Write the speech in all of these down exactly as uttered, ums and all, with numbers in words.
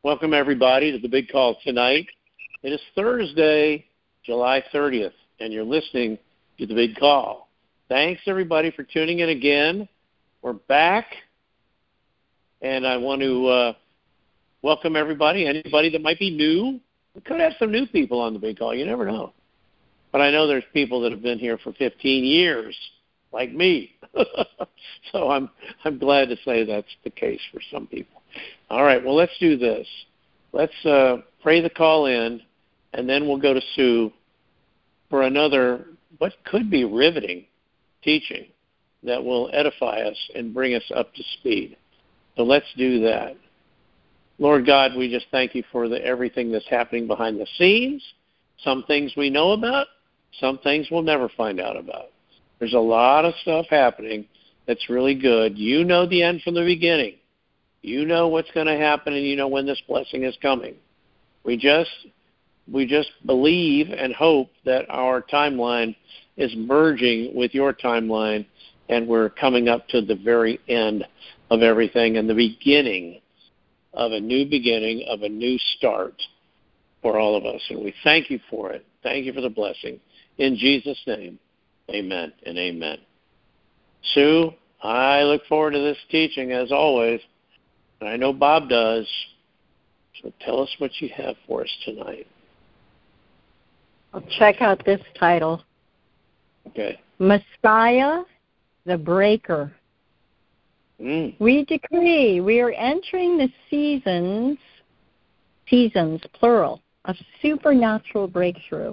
Welcome, everybody, to the Big Call tonight. It is Thursday, July thirtieth, and you're listening to the Big Call. Thanks, everybody, for tuning in again. We're back, and I want to uh, welcome everybody, anybody that might be new. We could have some new people on the Big Call. You never know. But I know there's people that have been here for fifteen years, like me. So I'm I'm glad to say that's the case for some people. All right, well, let's do this. Let's uh, pray the call in, and then we'll go to Sue for another, what could be riveting teaching that will edify us and bring us up to speed. So let's do that. Lord God, we just thank you for the, everything that's happening behind the scenes. Some things we know about, some things we'll never find out about. There's a lot of stuff happening that's really good. You know the end from the beginning. You know what's going to happen, and you know when this blessing is coming. We just we just believe and hope that our timeline is merging with your timeline, and we're coming up to the very end of everything and the beginning of a new beginning, of a new start for all of us. And we thank you for it. Thank you for the blessing. In Jesus' name, amen and amen. Sue, I look forward to this teaching as always. And I know Bob does. So tell us what you have for us tonight. Well, check out this title. Okay. Messiah, the Breaker. Mm. We decree we are entering the seasons, seasons, plural, of supernatural breakthrough.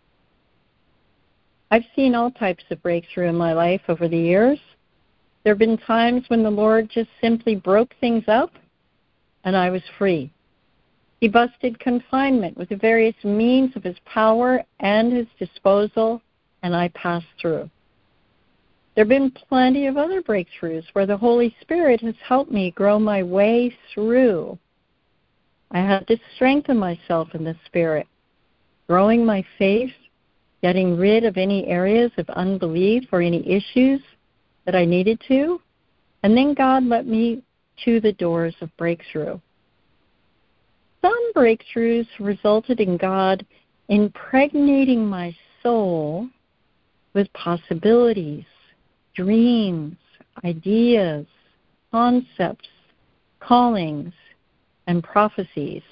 I've seen all types of breakthrough in my life over the years. There have been times when the Lord just simply broke things up, and I was free. He busted confinement with the various means of his power and his disposal, and I passed through. There have been plenty of other breakthroughs where the Holy Spirit has helped me grow my way through. I had to strengthen myself in the Spirit, growing my faith, getting rid of any areas of unbelief or any issues that I needed to, and then God let me to the doors of breakthrough. Some breakthroughs resulted in God impregnating my soul with possibilities, dreams, ideas, concepts, callings, and prophecies.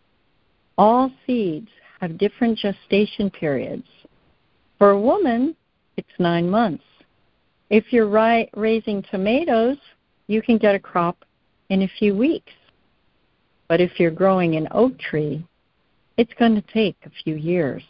All seeds have different gestation periods. For a woman, it's nine months. If you're ri- raising tomatoes, you can get a crop in a few weeks. But if you're growing an oak tree, it's going to take a few years.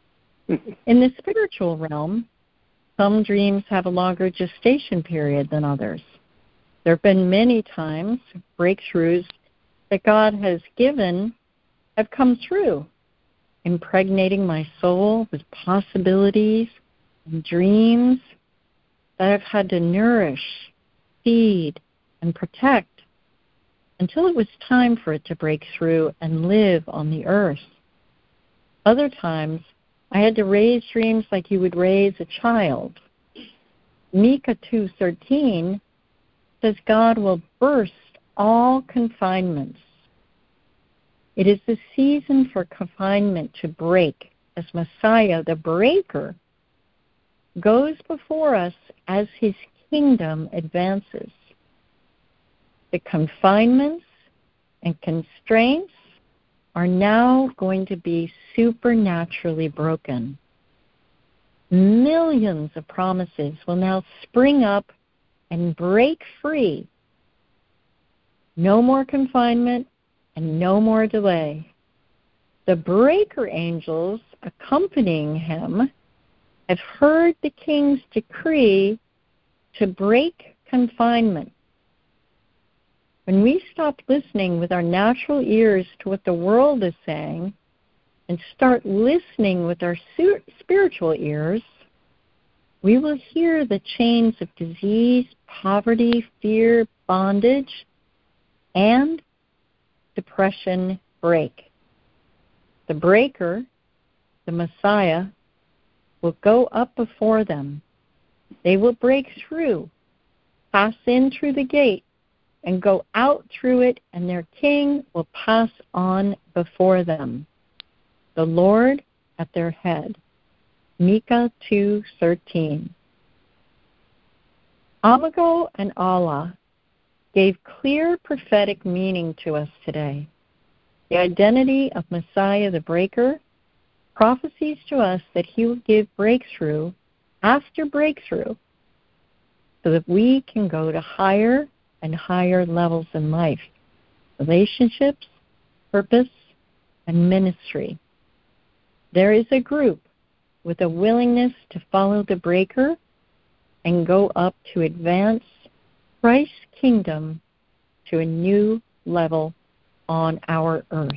In the spiritual realm, some dreams have a longer gestation period than others. There have been many times breakthroughs that God has given have come through, impregnating my soul with possibilities and dreams that I've had to nourish, feed, and protect until it was time for it to break through and live on the earth. Other times, I had to raise dreams like you would raise a child. Micah two thirteen says God will burst all confinements. It is the season for confinement to break as Messiah, the breaker, goes before us as his kingdom advances. The confinements and constraints are now going to be supernaturally broken. Millions of promises will now spring up and break free. No more confinement and no more delay. The breaker angels accompanying him have heard the king's decree to break confinement. When we stop listening with our natural ears to what the world is saying and start listening with our spiritual ears, we will hear the chains of disease, poverty, fear, bondage, and depression break. The breaker, the Messiah, will go up before them. They will break through, pass in through the gate, and go out through it, and their king will pass on before them, the Lord at their head. Micah two thirteen. Abigail and Allah gave clear prophetic meaning to us today. The identity of Messiah the Breaker prophecies to us that he will give breakthrough after breakthrough so that we can go to higher and higher levels in life, relationships, purpose, and ministry. There is a group with a willingness to follow the Breaker and go up to advance Christ's kingdom to a new level on our earth.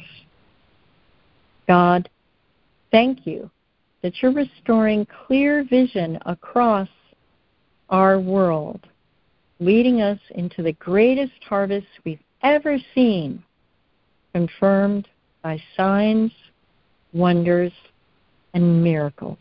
God, thank you that you're restoring clear vision across our world, leading us into the greatest harvest we've ever seen, confirmed by signs, wonders, and miracles.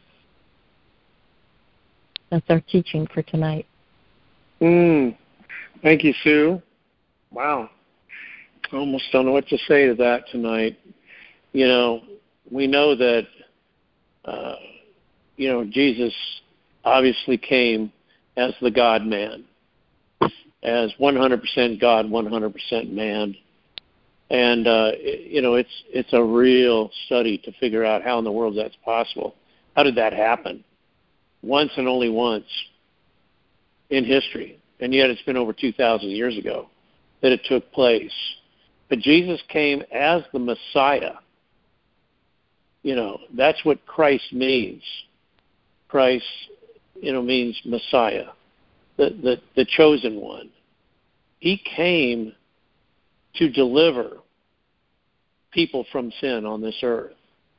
That's our teaching for tonight. Mm. Thank you, Sue. Wow. I almost don't know what to say to that tonight. You know, we know that, uh, you know, Jesus obviously came as the God-man, as one hundred percent God, one hundred percent man. And, uh, you know, it's it's a real study to figure out how in the world that's possible. How did that happen? Once and only once in history. And yet it's been over two thousand years ago that it took place. But Jesus came as the Messiah. You know, that's what Christ means. Christ, you know, means Messiah, the, the, the chosen one. He came to deliver people from sin on this earth.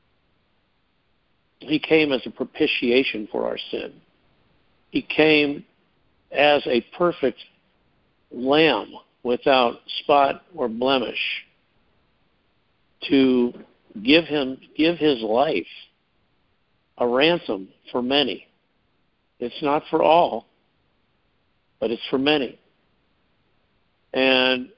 He came as a propitiation for our sin. He came as a perfect lamb without spot or blemish to give him give his life a ransom for many. It's not for all, but it's for many. And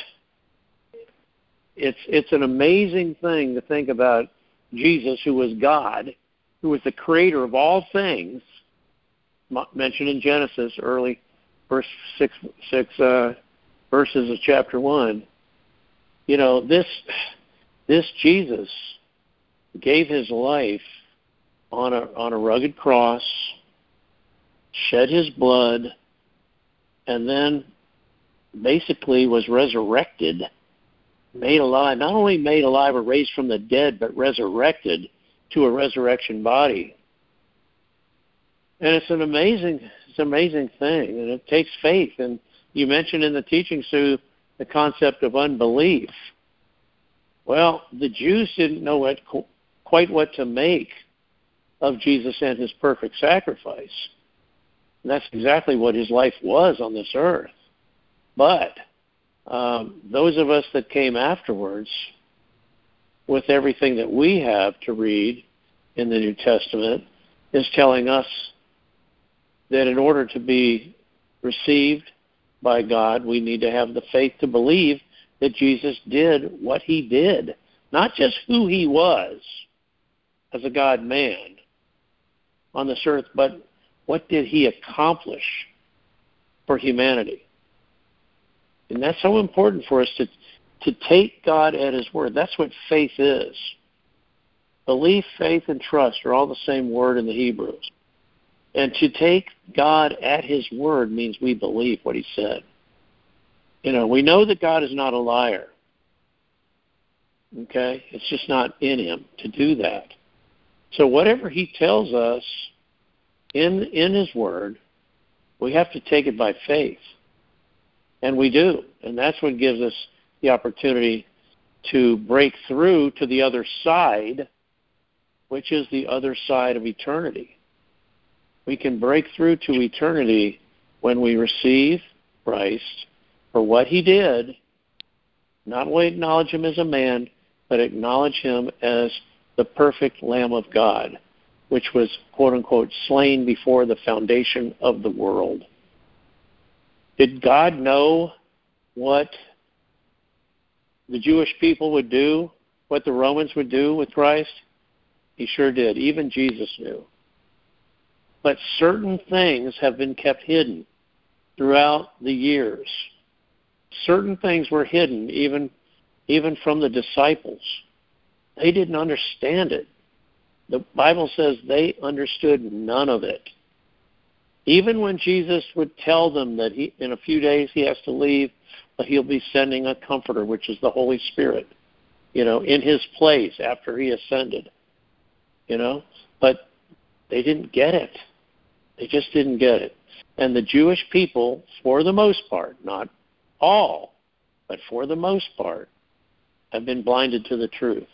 it's it's an amazing thing to think about Jesus, who was God, who was the creator of all things, mentioned in Genesis, early first six six uh, verses of chapter one. You know, this this Jesus gave his life on a on a rugged cross, shed his blood, and then basically was resurrected, made alive, not only made alive or raised from the dead, but resurrected to a resurrection body. And it's an amazing, it's an amazing thing, and it takes faith. And you mentioned in the teaching, Sue, the concept of unbelief. Well, the Jews didn't know what, quite what to make of Jesus and his perfect sacrifice. And that's exactly what his life was on this earth. But um, those of us that came afterwards, with everything that we have to read in the New Testament, is telling us that in order to be received by God, we need to have the faith to believe that Jesus did what he did, not just who he was as a God-man on this earth, but what did he accomplish for humanity. And that's so important for us to, to take God at his word. That's what faith is. Belief, faith, and trust are all the same word in the Hebrews. And to take God at his word means we believe what he said. You know, we know that God is not a liar. Okay? It's just not in him to do that. So whatever he tells us in in his word, we have to take it by faith. And we do. And that's what gives us the opportunity to break through to the other side, which is the other side of eternity. We can break through to eternity when we receive Christ for what he did, not only acknowledge him as a man, but acknowledge him as the perfect Lamb of God, which was, quote-unquote, slain before the foundation of the world. Did God know what the Jewish people would do, what the Romans would do with Christ? He sure did. Even Jesus knew. But certain things have been kept hidden throughout the years. Certain things were hidden even, even from the disciples. They didn't understand it. The Bible says they understood none of it. Even when Jesus would tell them that he, in a few days he has to leave, but he'll be sending a comforter, which is the Holy Spirit, you know, in his place after he ascended, you know. But they didn't get it. They just didn't get it. And the Jewish people, for the most part, not all, but for the most part, have been blinded to the truth.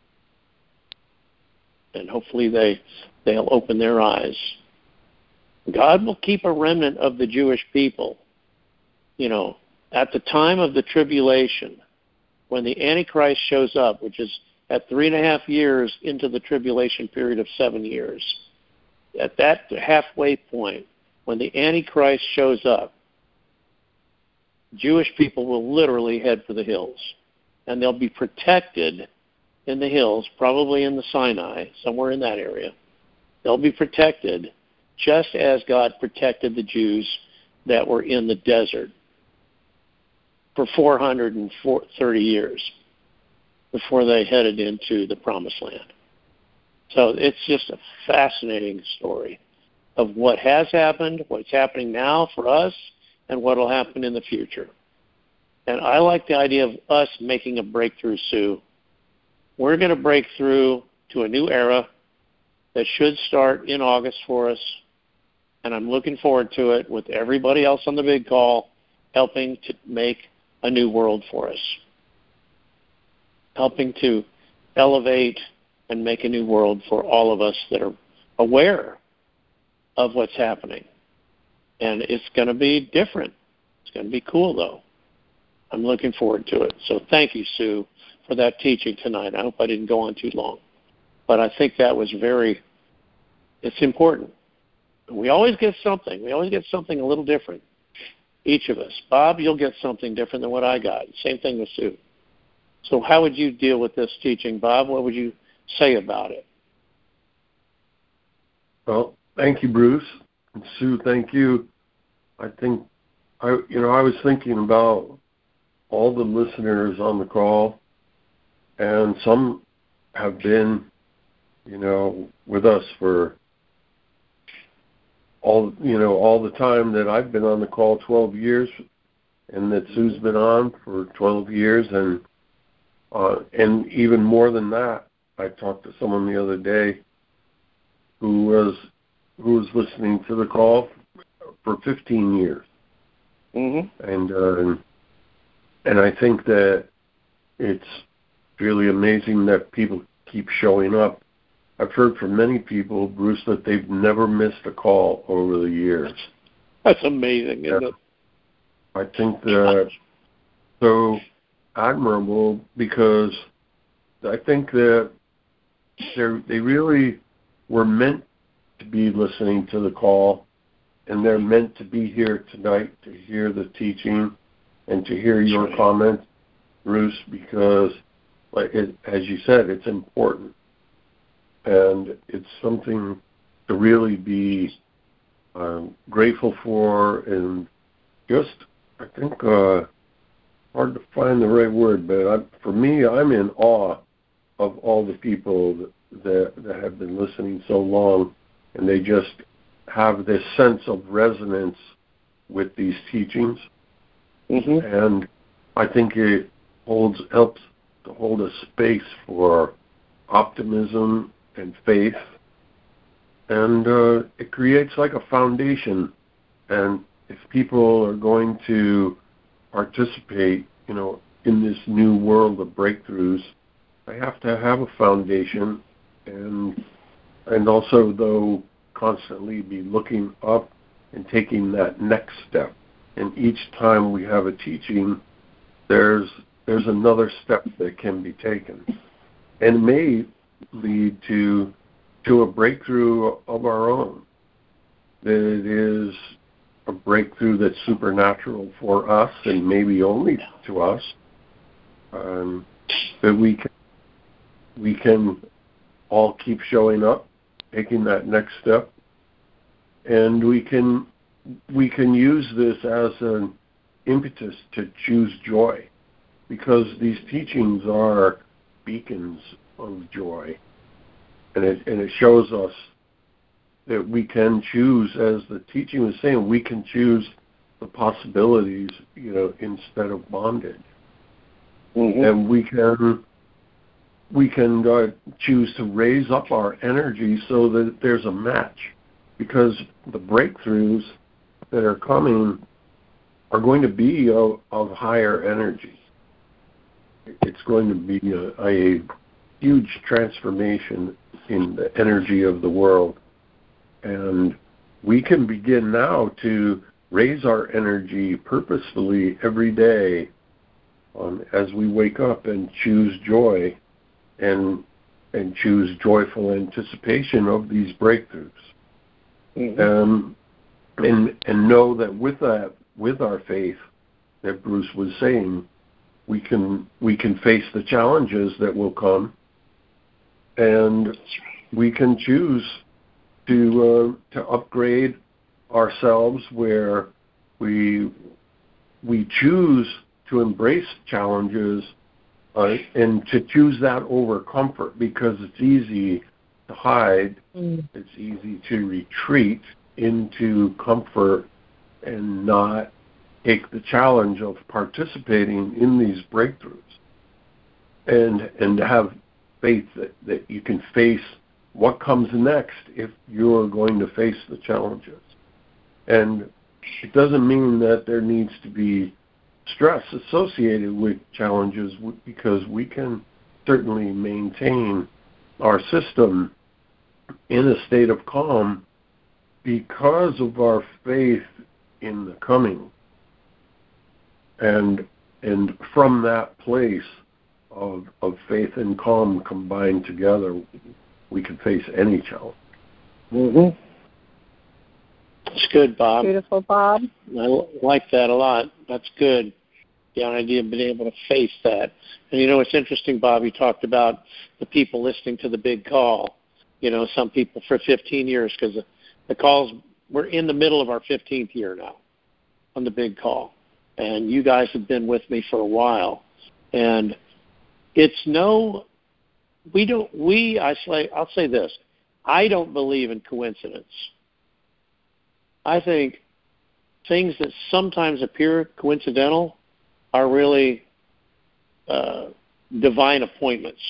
And hopefully they, they'll open their eyes. God will keep a remnant of the Jewish people, you know, at the time of the tribulation, when the Antichrist shows up, which is at three and a half years into the tribulation period of seven years. At that halfway point, when the Antichrist shows up, Jewish people will literally head for the hills. And they'll be protected in the hills, probably in the Sinai, somewhere in that area. They'll be protected just as God protected the Jews that were in the desert for four hundred thirty years before they headed into the Promised Land. So it's just a fascinating story of what has happened, what's happening now for us, and what will happen in the future. And I like the idea of us making a breakthrough, Sue. We're going to break through to a new era that should start in August for us, and I'm looking forward to it with everybody else on the big call, helping to make a new world for us, helping to elevate and make a new world for all of us that are aware of what's happening. And it's going to be different. It's going to be cool, though. I'm looking forward to it. So thank you, Sue, for that teaching tonight. I hope I didn't go on too long. But I think that was very, it's important. We always get something. We always get something a little different, each of us. Bob, you'll get something different than what I got. Same thing with Sue. So how would you deal with this teaching, Bob? What would you say about it? Well, thank you, Bruce. And Sue, thank you. I think, I you know, I was thinking about all the listeners on the call, and some have been, you know, with us for all, you know, all the time that I've been on the call, twelve years, and that Sue's been on for twelve years, and uh, and even more than that. I talked to someone the other day who was who was listening to the call for fifteen years, mm-hmm. and uh, and I think that it's really amazing that people keep showing up. I've heard from many people, Bruce, that they've never missed a call over the years. That's amazing, isn't yeah. it? I think that's so admirable, because I think that they they really were meant to be listening to the call, and they're meant to be here tonight to hear the teaching and to hear your right. comments, Bruce, because, like it, as you said, it's important. And it's something to really be um, grateful for, and just, I think, uh, hard to find the right word, but I, for me, I'm in awe of all the people that, that, that have been listening so long, and they just have this sense of resonance with these teachings. Mm-hmm. And I think it holds helps to hold a space for optimism and faith, and uh, it creates like a foundation. And if people are going to participate, you know, in this new world of breakthroughs, they have to have a foundation, and and also, though, constantly be looking up and taking that next step. And each time we have a teaching, there's there's another step that can be taken, and it may lead to to a breakthrough of our own. That it is a breakthrough that's supernatural for us and maybe only to us, um, that we can, we can all keep showing up, taking that next step, and we can we can use this as an impetus to choose joy, because these teachings are beacons of joy, and it and it shows us that we can choose, as the teaching was saying, we can choose the possibilities, you know, instead of bondage, mm-hmm. and we can we can uh, choose to raise up our energy so that there's a match, because the breakthroughs that are coming are going to be of, of higher energy. It's going to be a, a huge transformation in the energy of the world. And we can begin now to raise our energy purposefully every day um, as we wake up and choose joy and and choose joyful anticipation of these breakthroughs. Mm-hmm. Um, and and know that with that, with our faith, that Bruce was saying, we can we can face the challenges that will come, and we can choose to uh, to upgrade ourselves where we we choose to embrace challenges uh, and to choose that over comfort, because it's easy to hide, mm. it's easy to retreat into comfort and not take the challenge of participating in these breakthroughs, and and to have faith that, that you can face what comes next if you're going to face the challenges. And it doesn't mean that there needs to be stress associated with challenges, because we can certainly maintain our system in a state of calm because of our faith in the coming. And and from that place of of faith and calm combined together, we can face any challenge. Mm-hmm. That's good, Bob. Beautiful, Bob. I like that a lot. That's good. The idea of being able to face that. And you know, it's interesting, Bob, you talked about the people listening to the big call. You know, some people for fifteen years, because the, the calls, we're in the middle of our fifteenth year now on the big call. And you guys have been with me for a while. And it's no, we don't, we, I say, I'll say this, I don't believe in coincidence. I think things that sometimes appear coincidental are really uh, divine appointments.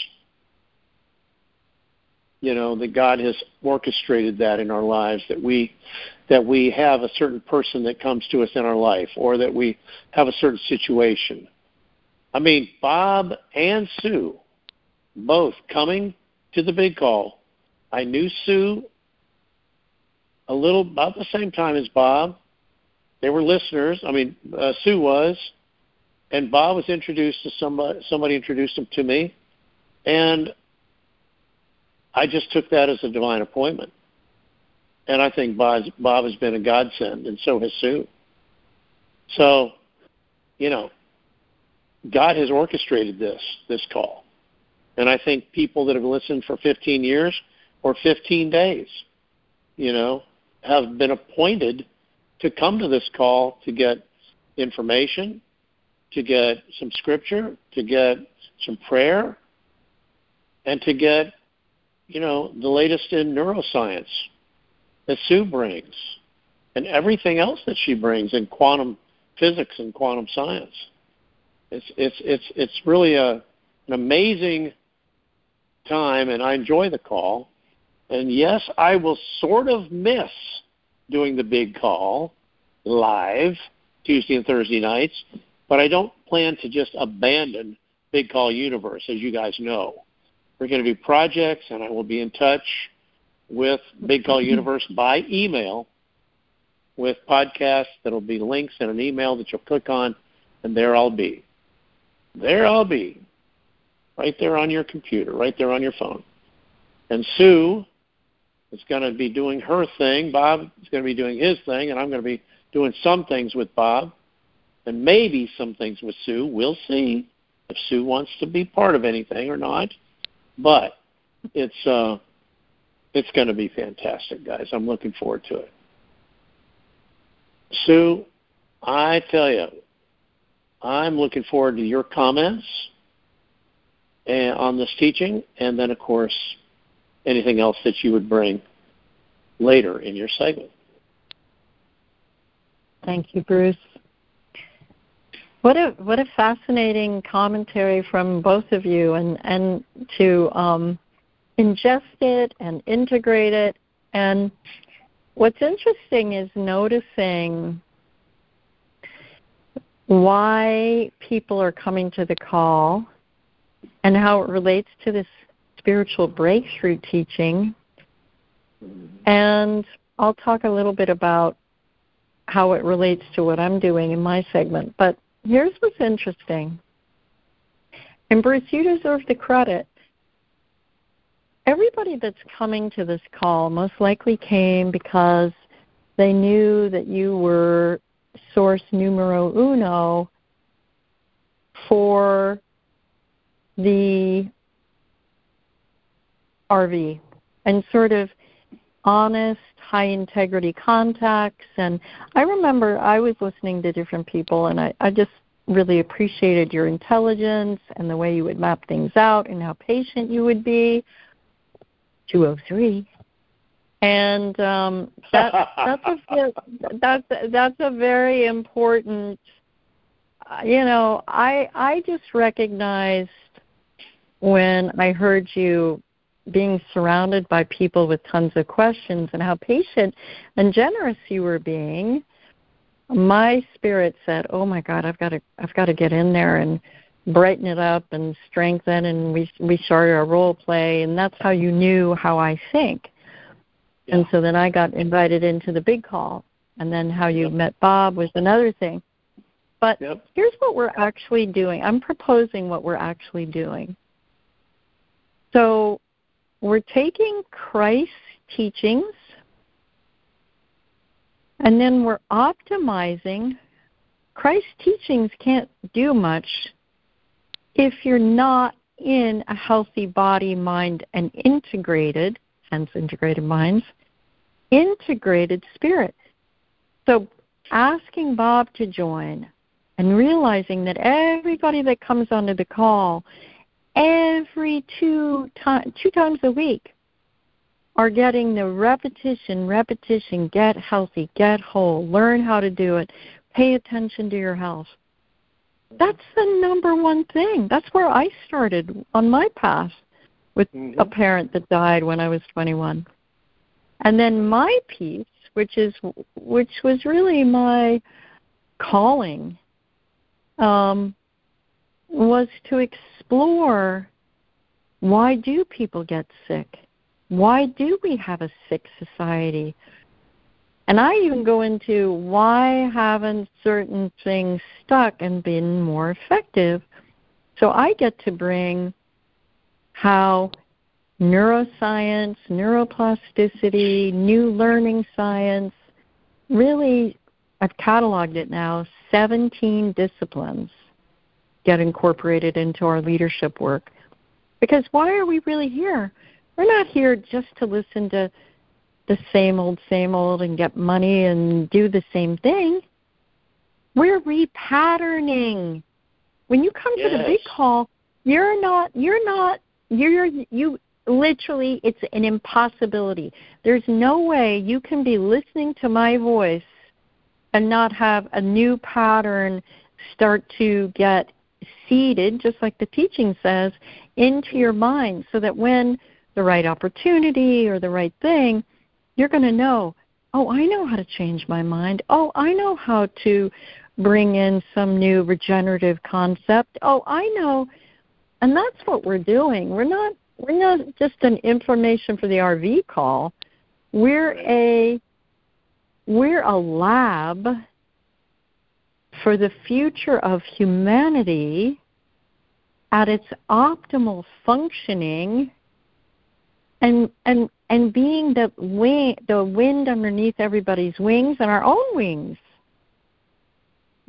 You know, that God has orchestrated that in our lives, that we that we have a certain person that comes to us in our life, or that we have a certain situation. I mean, Bob and Sue, both coming to the big call. I knew Sue a little about the same time as Bob. They were listeners. I mean, uh, Sue was, and Bob was introduced to somebody. Somebody introduced him to me, and I just took that as a divine appointment. And I think Bob, Bob has been a godsend, and so has Sue. So, you know, God has orchestrated this, this call. And I think people that have listened for fifteen years or fifteen days, you know, have been appointed to come to this call to get information, to get some scripture, to get some prayer, and to get, you know, the latest in neuroscience that Sue brings, and everything else that she brings in quantum physics and quantum science. It's it's it's it's really a an amazing time, and I enjoy the call. And yes, I will sort of miss doing the big call live Tuesday and Thursday nights, but I don't plan to just abandon Big Call Universe, as you guys know. We're going to do projects, and I will be in touch with Big Call Universe by email with podcasts that will be links in an email that you'll click on, and there I'll be. There I'll be, right there on your computer, right there on your phone. And Sue is going to be doing her thing. Bob is going to be doing his thing, and I'm going to be doing some things with Bob and maybe some things with Sue. We'll see if Sue wants to be part of anything or not. But it's uh, it's going to be fantastic, guys. I'm looking forward to it. Sue, I tell you, I'm looking forward to your comments and, on this teaching, and then, of course, anything else that you would bring later in your segment. Thank you, Bruce. What a what a fascinating commentary from both of you, and and to um, ingest it and integrate it. And what's interesting is noticing why people are coming to the call and how it relates to this spiritual breakthrough teaching. And I'll talk a little bit about how it relates to what I'm doing in my segment. But here's what's interesting. And Bruce, you deserve the credit. Everybody that's coming to this call most likely came because they knew that you were source numero uno for the R V and sort of honest, high-integrity contacts. And I remember I was listening to different people, and I, I just really appreciated your intelligence and the way you would map things out and how patient you would be. two oh three. And um, that, that's, a, that's, that's a very important, uh, you know, I, I just recognized when I heard you being surrounded by people with tons of questions and how patient and generous you were being, my spirit said, "Oh my God, I've got to, I've got to get in there and brighten it up and strengthen." And we we started our role play, and that's how you knew how I think. Yeah. And so then I got invited into the big call, and then how you yep. met Bob was another thing. But yep. here's what we're actually doing. I'm proposing what we're actually doing. So we're taking Christ's teachings, and then we're optimizing. Christ's teachings can't do much if you're not in a healthy body, mind, and integrated, hence integrated minds, integrated spirit. So asking Bob to join and realizing that everybody that comes onto the call every two, time, two times a week are getting the repetition, repetition, get healthy, get whole, learn how to do it, pay attention to your health. That's the number one thing. That's where I started on my path with mm-hmm. a parent that died when I was twenty-one. And then my piece, which is which was really my calling, um, was to explore, why do people get sick? Why do we have a sick society? And I even go into why haven't certain things stuck and been more effective. So I get to bring how neuroscience, neuroplasticity, new learning science, really, I've cataloged it now, seventeen disciplines get incorporated into our leadership work. Because why are we really here? We're not here just to listen to the same old, same old and get money and do the same thing. We're repatterning. When you come yes. to the big call, you're not, you're not, you're, you literally, it's an impossibility. There's no way you can be listening to my voice and not have a new pattern start to get seeded, just like the teaching says, into your mind, so that when the right opportunity or the right thing, you're going to know, oh, I know how to change my mind. Oh, I know how to bring in some new regenerative concept. Oh, I know. And that's what we're doing. We're not we're not just an information for the R V call. We're a we're a lab for the future of humanity at its optimal functioning, and and and being the wing, the wind underneath everybody's wings and our own wings.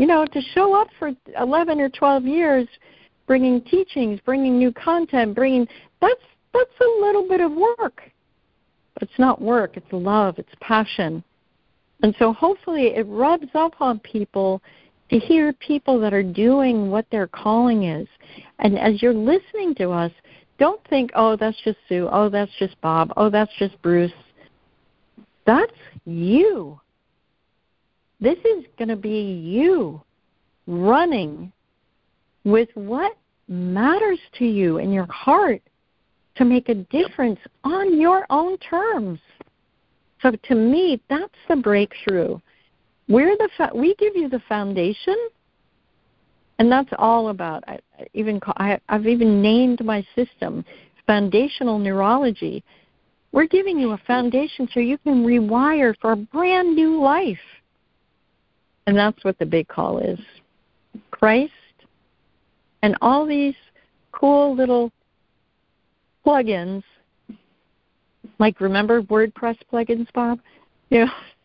you know, to show up for eleven or twelve years, bringing teachings, bringing new content, bringing, that's, that's a little bit of work. But it's not work, it's love, it's passion. And so hopefully it rubs off on people to hear people that are doing what their calling is. And as you're listening to us, don't think, oh, that's just Sue, oh, that's just Bob, oh, that's just Bruce. That's you. This is going to be you running with what matters to you in your heart to make a difference on your own terms. So to me, that's the breakthrough. We're the fa- we give you the foundation, and that's all about. I even call, I, I've even named my system foundational neurology. We're giving you a foundation so you can rewire for a brand new life. And that's what the big call is. Christ and all these cool little plugins, like remember WordPress plugins, Bob? Yeah.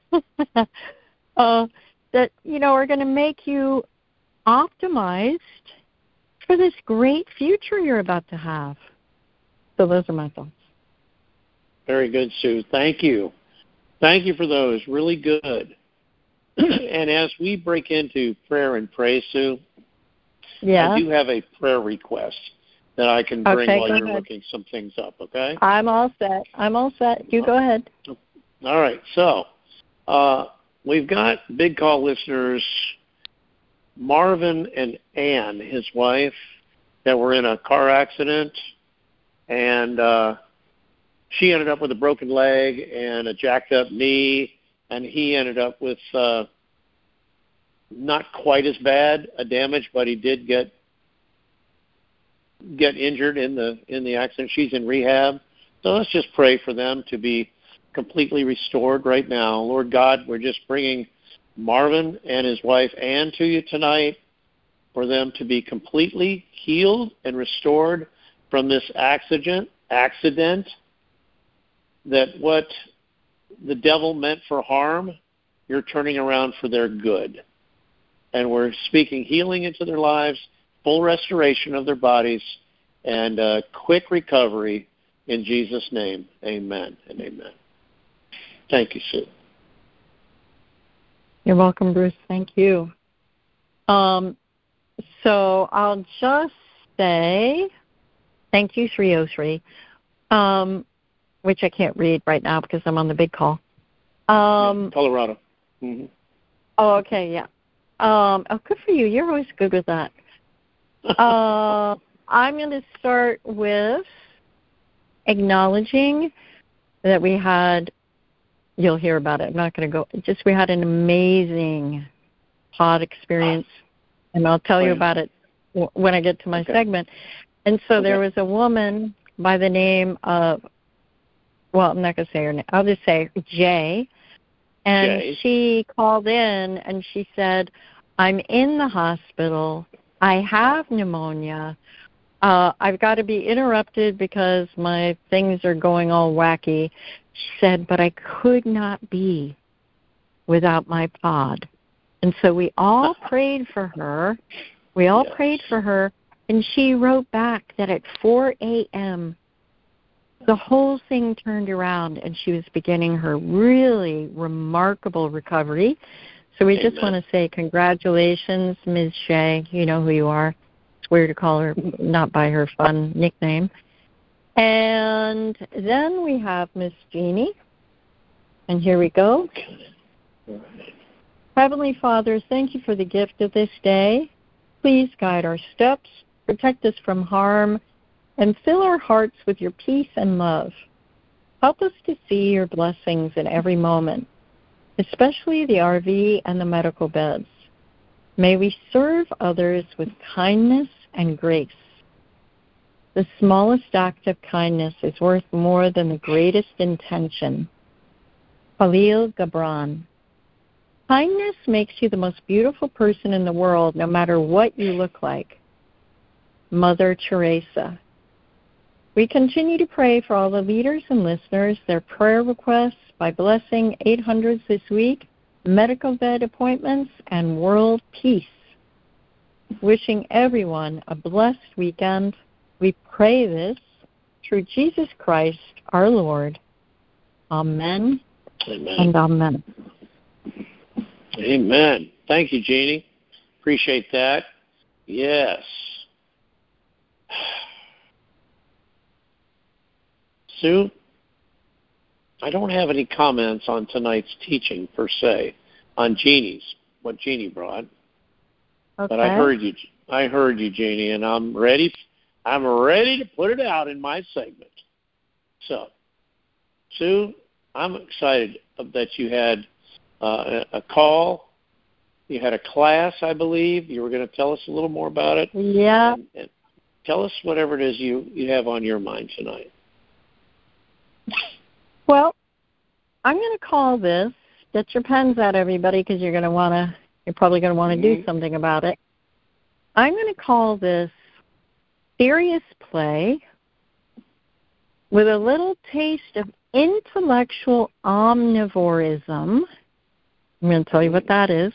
uh, that, you know, are going to make you optimized for this great future you're about to have. So those are my thoughts. Very good, Sue. Thank you. Thank you for those. Really good. And as we break into prayer and praise, Sue, yeah. I do have a prayer request that I can bring okay, while you're ahead. looking some things up, okay? I'm all set. I'm all set. You go ahead. All right. So uh, we've got big call listeners, Marvin and Ann, his wife, that were in a car accident, and uh, she ended up with a broken leg and a jacked up knee, and he ended up with uh, not quite as bad a damage, but he did get get injured in the in the accident. She's in rehab. So let's just pray for them to be completely restored right now. Lord God, we're just bringing Marvin and his wife Ann to you tonight for them to be completely healed and restored from this accident, accident that what the devil meant for harm, you're turning around for their good. And we're speaking healing into their lives, full restoration of their bodies, and uh, quick recovery in Jesus' name. Amen and amen. Thank you, Sue. You're welcome, Bruce. Thank you. Um, so I'll just say thank you, three oh three, um, which I can't read right now because I'm on the big call. Um, yeah, Colorado. Mm-hmm. Oh, okay, yeah. Um, oh, good for you. You're always good with that. uh, I'm going to start with acknowledging that we had, you'll hear about it, I'm not going to go, just we had an amazing pod experience, and I'll tell you about it w- when I get to my okay. segment. And so okay. there was a woman by the name of, well, I'm not going to say her name, I'll just say Jay, and Jay. She called in and she said, I'm in the hospital, I have pneumonia, uh, I've got to be interrupted because my things are going all wacky. She said, but I could not be without my pod. And so we all prayed for her. We all yes. prayed for her, and she wrote back that at four a.m., the whole thing turned around, and she was beginning her really remarkable recovery. So we Amen. Just want to say congratulations, Miz Shea. You know who you are. It's weird to call her not by her fun nickname. And then we have Miss Jeannie. And here we go. Heavenly Father, thank you for the gift of this day. Please guide our steps, protect us from harm, and fill our hearts with your peace and love. Help us to see your blessings in every moment, especially the R V and the medical beds. May we serve others with kindness and grace. The smallest act of kindness is worth more than the greatest intention. Khalil Gibran. Kindness makes you the most beautiful person in the world, no matter what you look like. Mother Teresa. We continue to pray for all the leaders and listeners, their prayer requests by blessing eight hundreds this week medical bed appointments, and world peace. Wishing everyone a blessed weekend. We pray this through Jesus Christ, our Lord. Amen. Amen. And amen. Amen. Thank you, Jeannie. Appreciate that. Yes. Sue, I don't have any comments on tonight's teaching per se, on Jeannie's, what Jeannie brought. Okay. But I heard you. I heard you, Jeannie, and I'm ready. I'm ready to put it out in my segment. So, Sue, I'm excited that you had uh, a call. You had a class, I believe. You were going to tell us a little more about it. Yeah. And, and tell us whatever it is you, you have on your mind tonight. Well, I'm going to call this, get your pens out, everybody, because you're going to want to, you're probably going to want to mm-hmm. do something about it. I'm going to call this serious play with a little taste of intellectual omnivorism. I'm going to tell you what that is.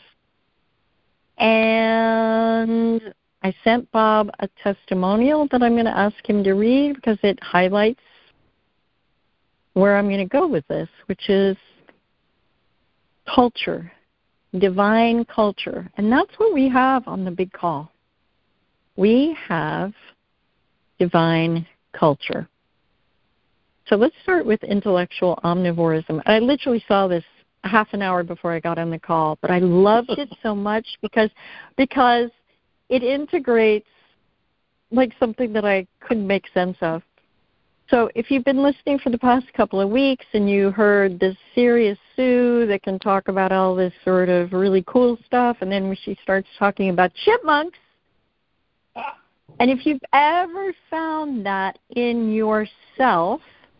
And I sent Bob a testimonial that I'm going to ask him to read because it highlights where I'm going to go with this, which is culture, divine culture. And that's what we have on the big call. We have divine culture. So let's start with intellectual omnivorism. I literally saw this half an hour before I got on the call, but I loved it so much because because it integrates like something that I couldn't make sense of. So if you've been listening for the past couple of weeks and you heard this serious Sue that can talk about all this sort of really cool stuff, and then when she starts talking about chipmunks, and if you've ever found that in yourself,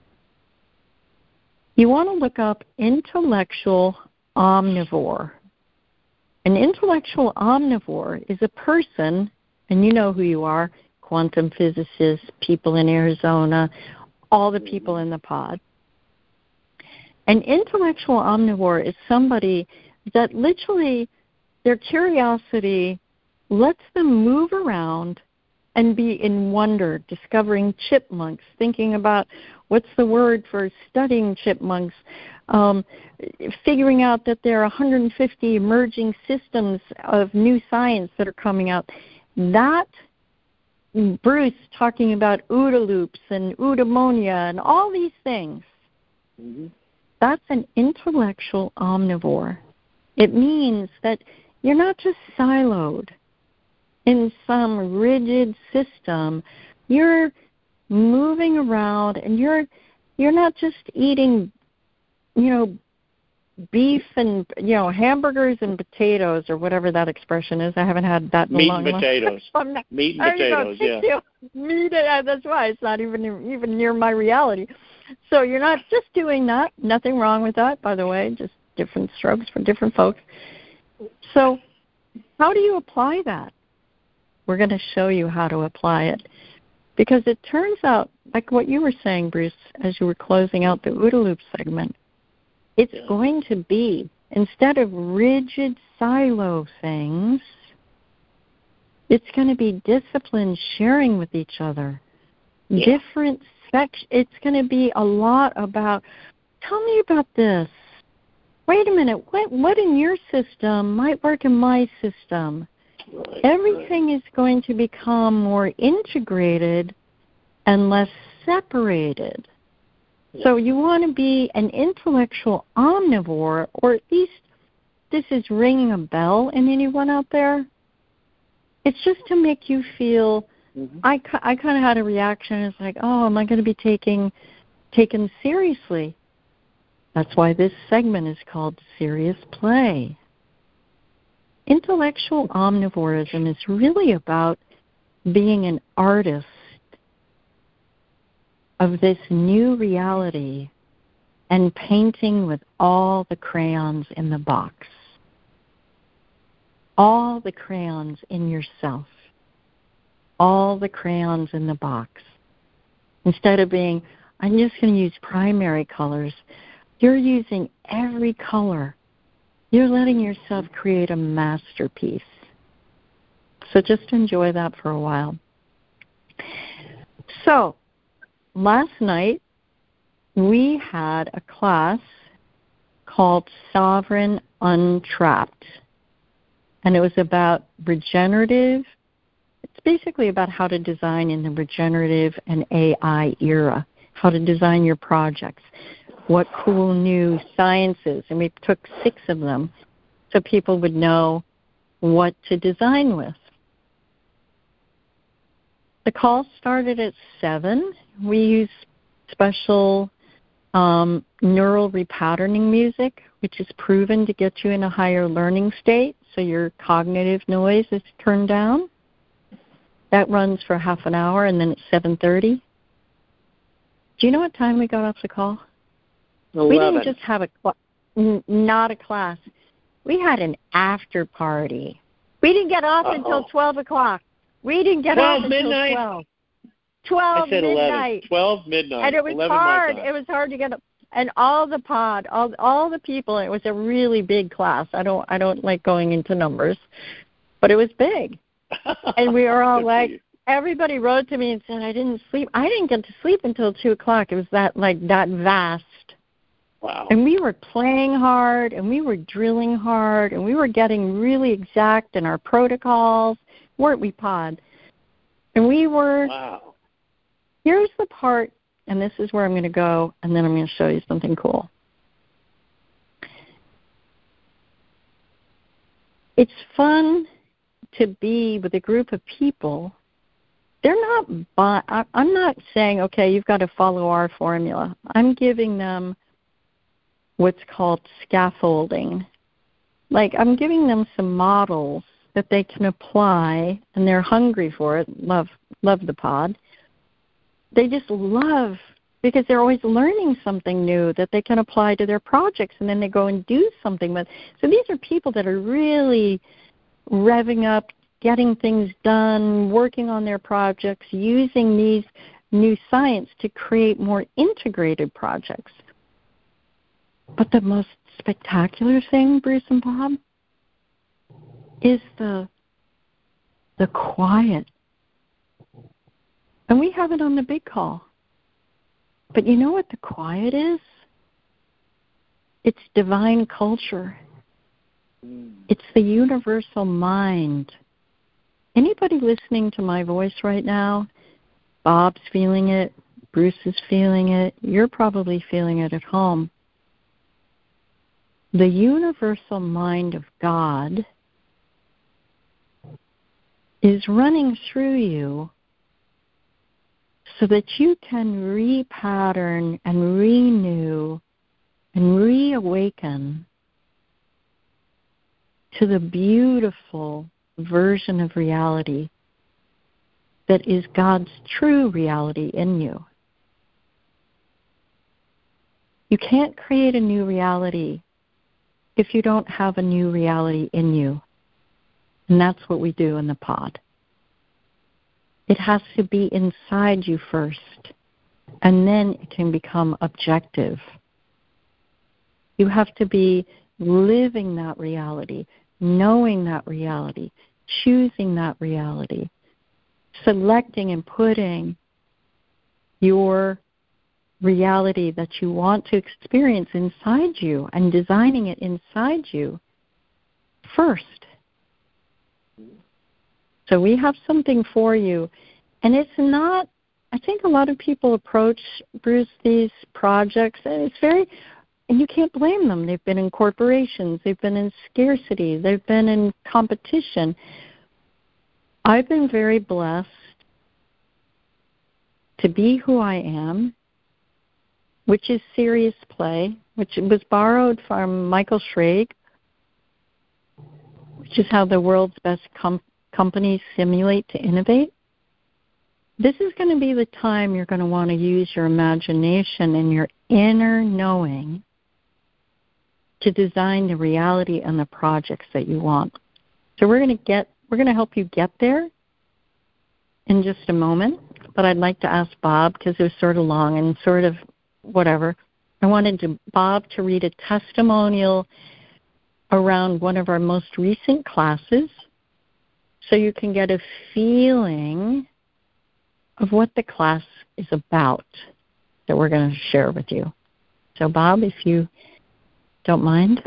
you want to look up intellectual omnivore. An intellectual omnivore is a person, and you know who you are, quantum physicists, people in Arizona, all the people in the pod. An intellectual omnivore is somebody that literally their curiosity lets them move around and be in wonder, discovering chipmunks, thinking about what's the word for studying chipmunks, um, figuring out that there are one hundred fifty emerging systems of new science that are coming out. That, Bruce talking about OODA loops and eudaimonia and all these things, mm-hmm. that's an intellectual omnivore. It means that you're not just siloed in some rigid system. You're moving around, and you're you're not just eating, you know, beef and, you know, hamburgers and potatoes or whatever that expression is. I haven't had that in Meat a long and potatoes. not, Meat and potatoes, go, yeah. Meat, uh, that's why it's not even even near my reality. So you're not just doing that. Nothing wrong with that, by the way. Just different strokes for different folks. So how do you apply that? We're going to show you how to apply it. Because it turns out, like what you were saying, Bruce, as you were closing out the OODA loop segment, it's yeah. going to be, instead of rigid silo things, it's going to be disciplined sharing with each other. Yeah. Different sections. It's going to be a lot about, tell me about this. Wait a minute, what, what in your system might work in my system? Right, Everything right. is going to become more integrated and less separated. Yeah. So you want to be an intellectual omnivore, or at least this is ringing a bell in anyone out there. It's just to make you feel, mm-hmm. I, I kind of had a reaction. It's like, oh, am I going to be taking taken seriously? That's why this segment is called Serious Play. Intellectual omnivorism is really about being an artist of this new reality and painting with all the crayons in the box. All the crayons in yourself. All the crayons in the box. Instead of being, I'm just going to use primary colors, you're using every color You're letting yourself create a masterpiece. So just enjoy that for a while. So, last night we had a class called Sovereign Untrapped. And it was about regenerative. It's basically about how to design in the regenerative and A I era, how to design your projects, what cool new sciences. And we took six of them so people would know what to design with. The call started at seven. We use special um, neural repatterning music, which is proven to get you in a higher learning state, so your cognitive noise is turned down. That runs for half an hour, and then it's seven thirty. Do you know what time we got off the call? eleven. We didn't just have a cl- n- not a class. We had an after party. We didn't get off Uh-oh. until twelve o'clock. We didn't get off until midnight. twelve. twelve I said midnight. eleven. twelve midnight. And it was hard. It was hard to get up. And all the pod, all all the people. It was a really big class. I don't I don't like going into numbers, but it was big. And we were all like, everybody wrote to me and said, I didn't sleep. I didn't get to sleep until two o'clock. It was that like that vast. Wow. And we were playing hard, and we were drilling hard, and we were getting really exact in our protocols, weren't we, Pod? And we were. Wow. Here's the part. And this is where I'm going to go, and then I'm going to show you something cool. It's fun to be with a group of people. They're not, I'm not saying, okay, you've got to follow our formula. I'm giving them what's called scaffolding. Like, I'm giving them some models that they can apply, and they're hungry for it. Love, love the pod. They just love, because they're always learning something new that they can apply to their projects, and then they go and do something with. So these are people that are really revving up, getting things done, working on their projects, using these new science to create more integrated projects. But the most spectacular thing, Bruce and Bob, is the the quiet. And we have it on the big call. But you know what the quiet is? It's divine culture. It's the universal mind. Anybody listening to my voice right now, Bob's feeling it, Bruce is feeling it, you're probably feeling it at home. The universal mind of God is running through you so that you can repattern and renew and reawaken to the beautiful version of reality that is God's true reality in you. You can't create a new reality if you don't have a new reality in you. And that's what we do in the pod. It has to be inside you first, and then it can become objective. You have to be living that reality, knowing that reality, choosing that reality, selecting and putting your reality that you want to experience inside you and designing it inside you first. So we have something for you. And it's not, I think a lot of people approach, Bruce, these projects, and it's very, and you can't blame them. They've been in corporations. They've been in scarcity. They've been in competition. I've been very blessed to be who I am, which is serious play, which was borrowed from Michael Schrage, which is how the world's best com- companies simulate to innovate. This is going to be the time you're going to want to use your imagination and your inner knowing to design the reality and the projects that you want. So we're going to get, we're going to help you get there in just a moment. But I'd like to ask Bob, because it was sort of long and sort of whatever. I wanted to, Bob to read a testimonial around one of our most recent classes so you can get a feeling of what the class is about that we're going to share with you. So, Bob, if you don't mind.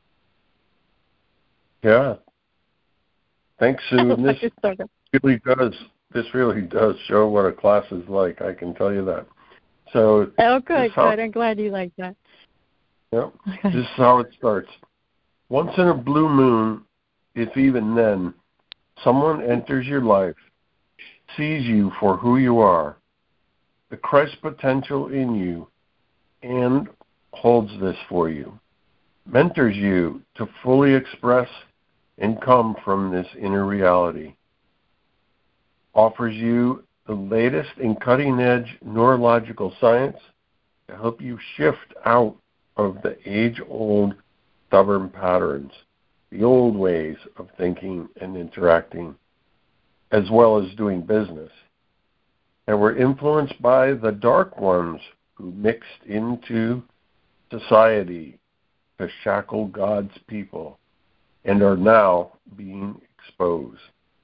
Yeah. Thanks, Sue. And this really does, this really does show what a class is like, I can tell you that. So, oh, good, how, good. I'm glad you like that. Yeah, okay. This is how it starts. Once in a blue moon, if even then, someone enters your life, sees you for who you are, the Christ potential in you, and holds this for you, mentors you to fully express and come from this inner reality, offers you the latest in cutting-edge neurological science to help you shift out of the age-old stubborn patterns, the old ways of thinking and interacting, as well as doing business. And were influenced by the dark ones who mixed into society to shackle God's people and are now being exposed.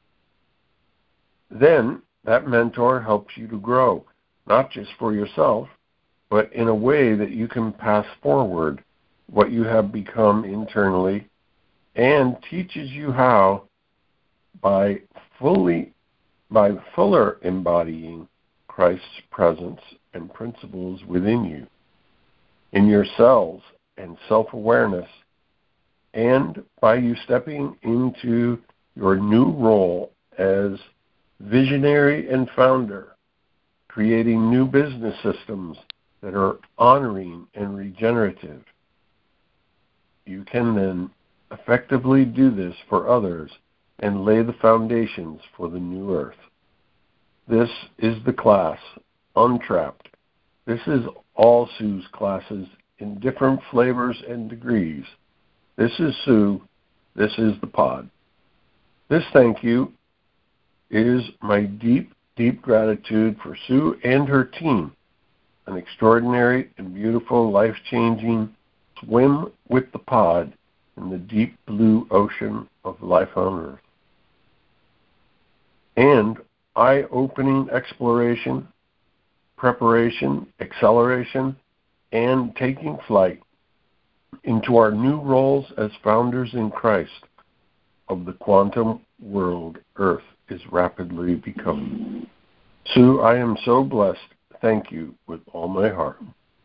Then that mentor helps you to grow, not just for yourself, but in a way that you can pass forward what you have become internally, and teaches you how, by fully, by fuller embodying Christ's presence and principles within you, in your cells and self-awareness, and by you stepping into your new role as visionary and founder, creating new business systems that are honoring and regenerative. You can then effectively do this for others and lay the foundations for the new earth. This is the class, Untrapped. This is all Sue's classes in different flavors and degrees. This is Sue. This is the pod. This thank you is my deep, deep gratitude for Sue and her team, an extraordinary and beautiful, life-changing swim with the pod in the deep blue ocean of life on Earth. And eye-opening exploration, preparation, acceleration, and taking flight into our new roles as founders in Christ of the quantum world Earth is rapidly becoming. Sue, I am so blessed. Thank you with all my heart.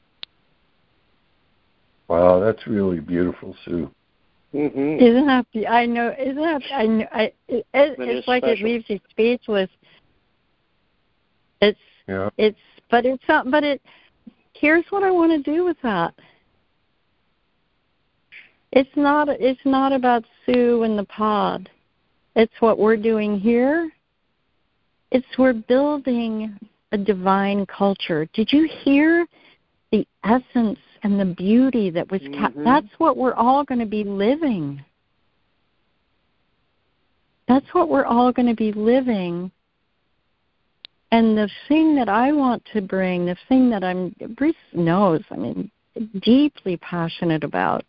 Wow, that's really beautiful, Sue. Mm-hmm. Isn't that? I know. Isn't that? I know. I, it, it, it's like special. It leaves you speechless. It's. Yeah. It's. But it's not. But it. Here's what I want to do with that. It's not. It's not about Sue and the pod. It's what we're doing here. It's we're building a divine culture. Did you hear the essence and the beauty that was mm-hmm. ca- that's what we're all going to be living. That's what we're all going to be living. And the thing that I want to bring, the thing that I'm, Bruce knows, I mean, deeply passionate about,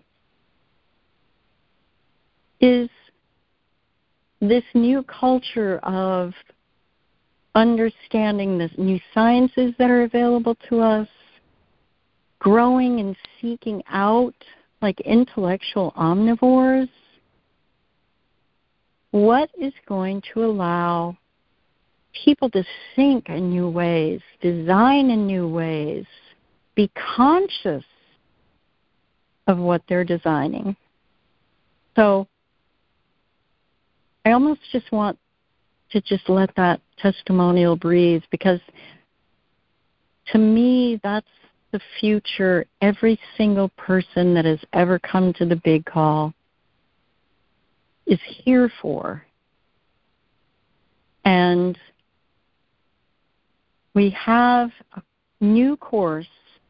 is this new culture of understanding the new sciences that are available to us, growing and seeking out like intellectual omnivores. What is going to allow people to think in new ways, design in new ways, be conscious of what they're designing? So I almost just want to just let that testimonial breathe, because to me that's the future every single person that has ever come to the big call is here for. And we have a new course,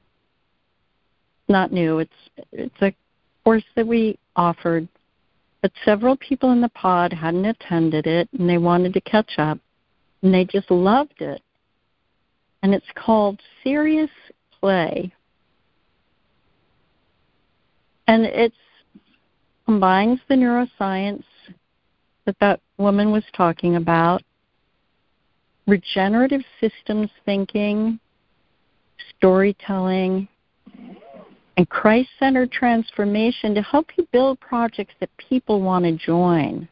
not new, it's it's a course that we offered, but several people in the pod hadn't attended it and they wanted to catch up and they just loved it. And it's called Serious Play. And it's combines the neuroscience that that woman was talking about, regenerative systems thinking, storytelling, and Christ-centered transformation to help you build projects that people want to join.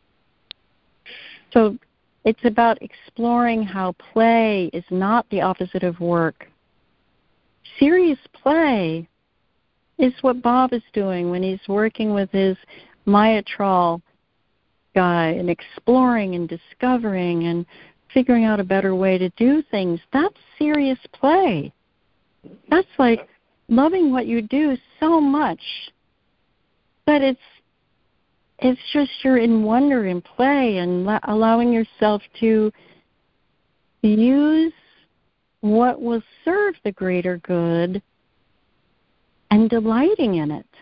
So it's about exploring how play is not the opposite of work. Serious play is what Bob is doing when he's working with his Maitreya guy and exploring and discovering and figuring out a better way to do things. That's serious play. That's like loving what you do so much that it's it's just you're in wonder and play and la- allowing yourself to use what will serve the greater good and delighting in it.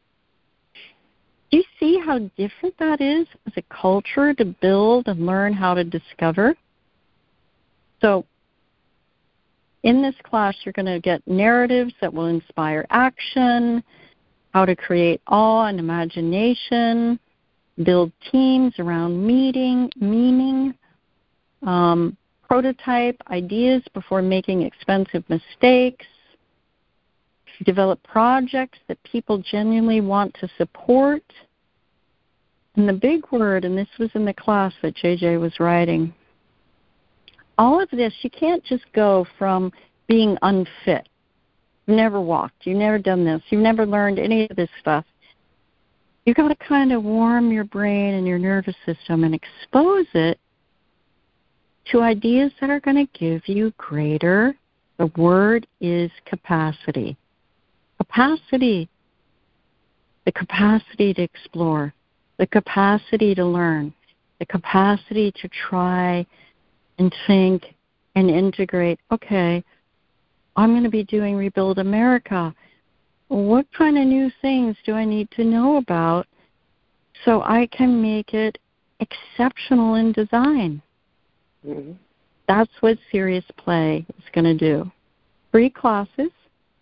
Do you see how different that is as a culture to build and learn how to discover? So in this class, you're going to get narratives that will inspire action, how to create awe and imagination, build teams around meeting, meaning, um, prototype ideas before making expensive mistakes, develop projects that people genuinely want to support. And the big word, and this was in the class that J J was writing, all of this, you can't just go from being unfit. You've never walked. You've never done this. You've never learned any of this stuff. You've got to kind of warm your brain and your nervous system and expose it to ideas that are going to give you greater, the word is capacity. Capacity. The capacity to explore. The capacity to learn. The capacity to try and think and integrate, okay, I'm going to be doing Rebuild America. What kind of new things do I need to know about so I can make it exceptional in design? Mm-hmm. That's what Serious Play is going to do. Free classes.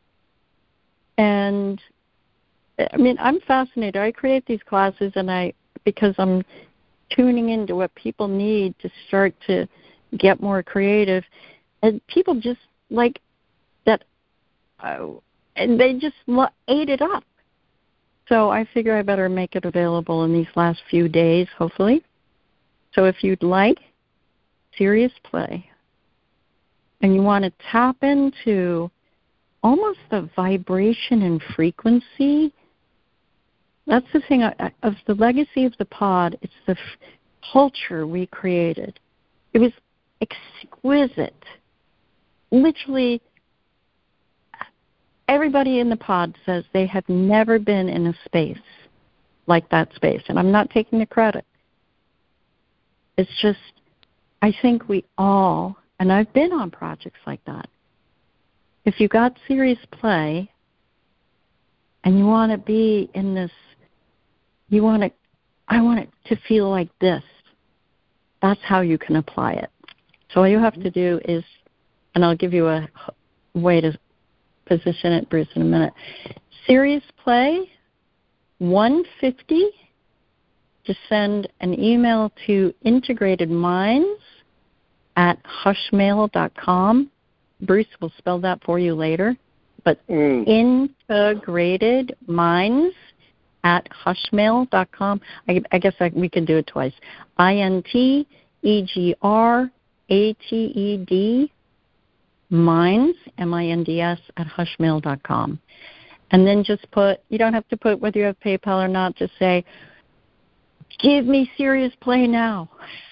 And, I mean, I'm fascinated. I create these classes and I because I'm tuning into what people need to start to get more creative, and people just like that, uh, and they just lo- ate it up. So I figure I better make it available in these last few days, hopefully. So if you'd like Serious Play, and you want to tap into almost the vibration and frequency, that's the thing of the legacy of the pod. It's the f- culture we created. It was exquisite. Literally, everybody in the pod says they have never been in a space like that space. And I'm not taking the credit. It's just, I think we all, and I've been on projects like that. If you got Serious Play and you want to be in this, you want to, I want it to feel like this. That's how you can apply it. So all you have to do is, and I'll give you a way to position it, Bruce, in a minute. Serious Play, one fifty, to send an email to Integrated Minds at hushmail dot com. Bruce will spell that for you later. But mm. Integrated Minds at hushmail dot com. I, I guess I, we can do it twice. I N T E G R A T E D, Minds, M I N D S, at hushmail dot com. And then just put, you don't have to put whether you have PayPal or not, just say, give me Serious Play now.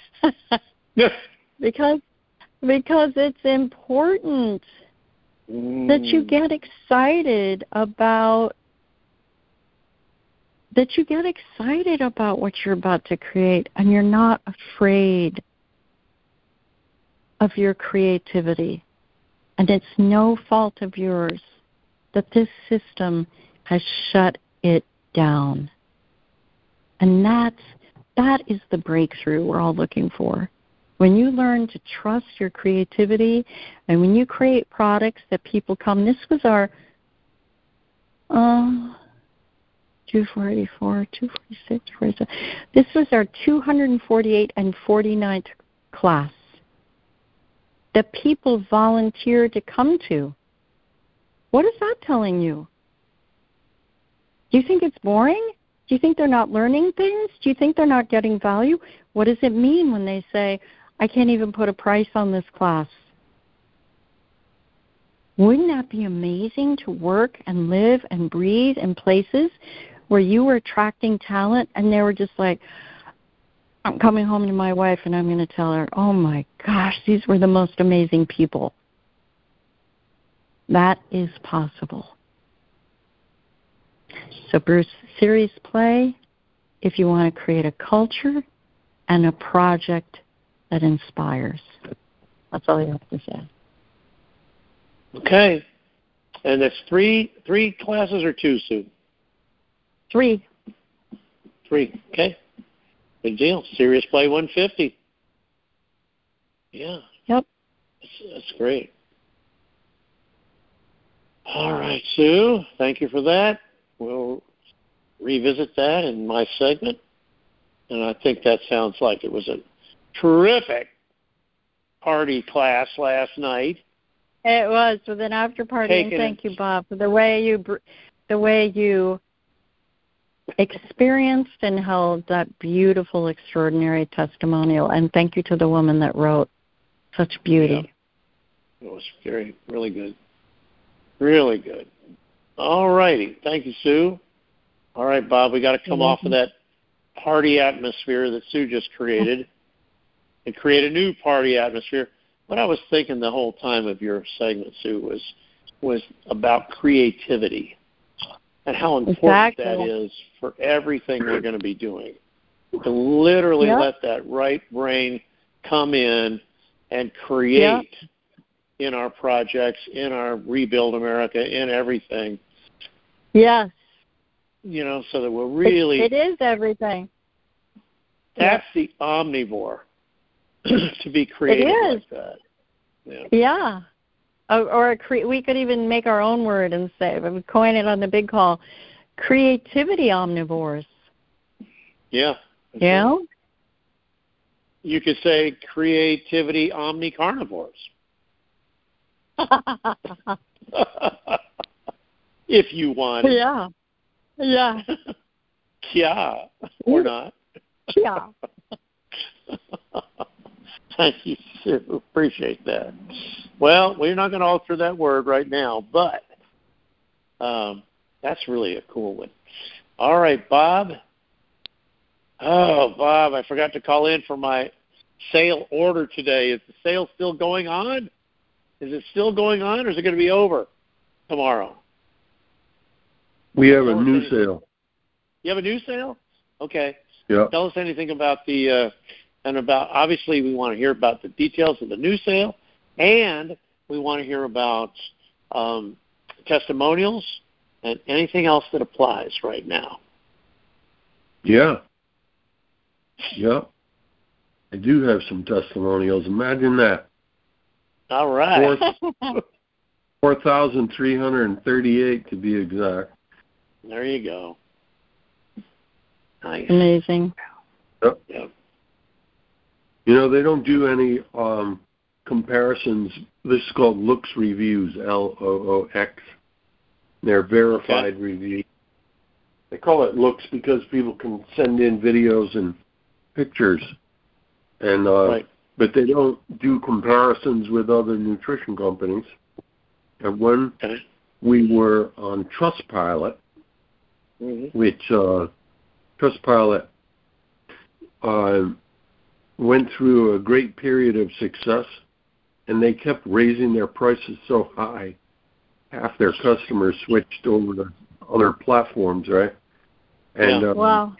because because it's important mm. that you get excited about that you get excited about what you're about to create, and you're not afraid of your creativity. And it's no fault of yours that this system has shut it down. And that's, that is the breakthrough we're all looking for. When you learn to trust your creativity, and when you create products that people come, this was our, uh, two forty-four, two forty-six, forty-seven. This was our two hundred forty-eight and forty-ninth class that people volunteered to come to. What is that telling you? Do you think it's boring? Do you think they're not learning things? Do you think they're not getting value? What does it mean when they say, I can't even put a price on this class? Wouldn't that be amazing to work and live and breathe in places where you were attracting talent and they were just like, I'm coming home to my wife and I'm going to tell her, oh my gosh, these were the most amazing people. That is possible. So Bruce, series play, if you want to create a culture and a project that inspires. That's all you have to say. Okay. And that's three three classes or two, Sue? Three. Three. Okay. Big deal. Serious Play one fifty. Yeah. Yep. That's, that's great. All right, Sue. Thank you for that. We'll revisit that in my segment. And I think that sounds like it was a terrific party class last night. It was with an after party, and thank you, Bob, for the way you the way you experienced and held that beautiful, extraordinary testimonial. And thank you to the woman that wrote such beauty. Yeah. It was very, really good. Really good. All righty. Thank you, Sue. All right, Bob, we got to come mm-hmm. off of that party atmosphere that Sue just created and create a new party atmosphere. What I was thinking the whole time of your segment, Sue, was was about creativity and how important exactly. that is for everything we're going to be doing. To literally yep. let that right brain come in and create yep. in our projects, in our Rebuild America, in everything. Yes. You know, so that we're really... It, it is everything. That's yep. the omnivore. To be creative like that. Yeah. Yeah. Or, or a cre- we could even make our own word and say, we coin it on the big call, creativity omnivores. Yeah. You know? You could say creativity omnicarnivores. If you want. Yeah. Yeah. Yeah. Or not. Yeah. Thank you, Sue. Appreciate that. Well, we're not going to alter that word right now, but um, that's really a cool one. All right, Bob. Oh, Bob, I forgot to call in for my sale order today. Is the sale still going on? Is it still going on, or is it going to be over tomorrow? We have a new sale. You have a new sale? Okay. Yeah. Tell us anything about the, uh, and about, obviously we want to hear about the details of the new sale, and we want to hear about um, testimonials and anything else that applies right now. Yeah. Yeah. I do have some testimonials. Imagine that. All right. four thousand three hundred thirty-eight to be exact. There you go. Nice. Amazing. Yep. Yep. You know, they don't do any um, comparisons. This is called Loox Reviews, L O O X. They're verified okay. reviews. They call it Loox because people can send in videos and pictures, and uh, right. but they don't do comparisons with other nutrition companies. And when okay. we were on Trustpilot, mm-hmm. which uh, Trustpilot uh, went through a great period of success, and they kept raising their prices so high, half their customers switched over to other platforms, right? And yeah. um, wow.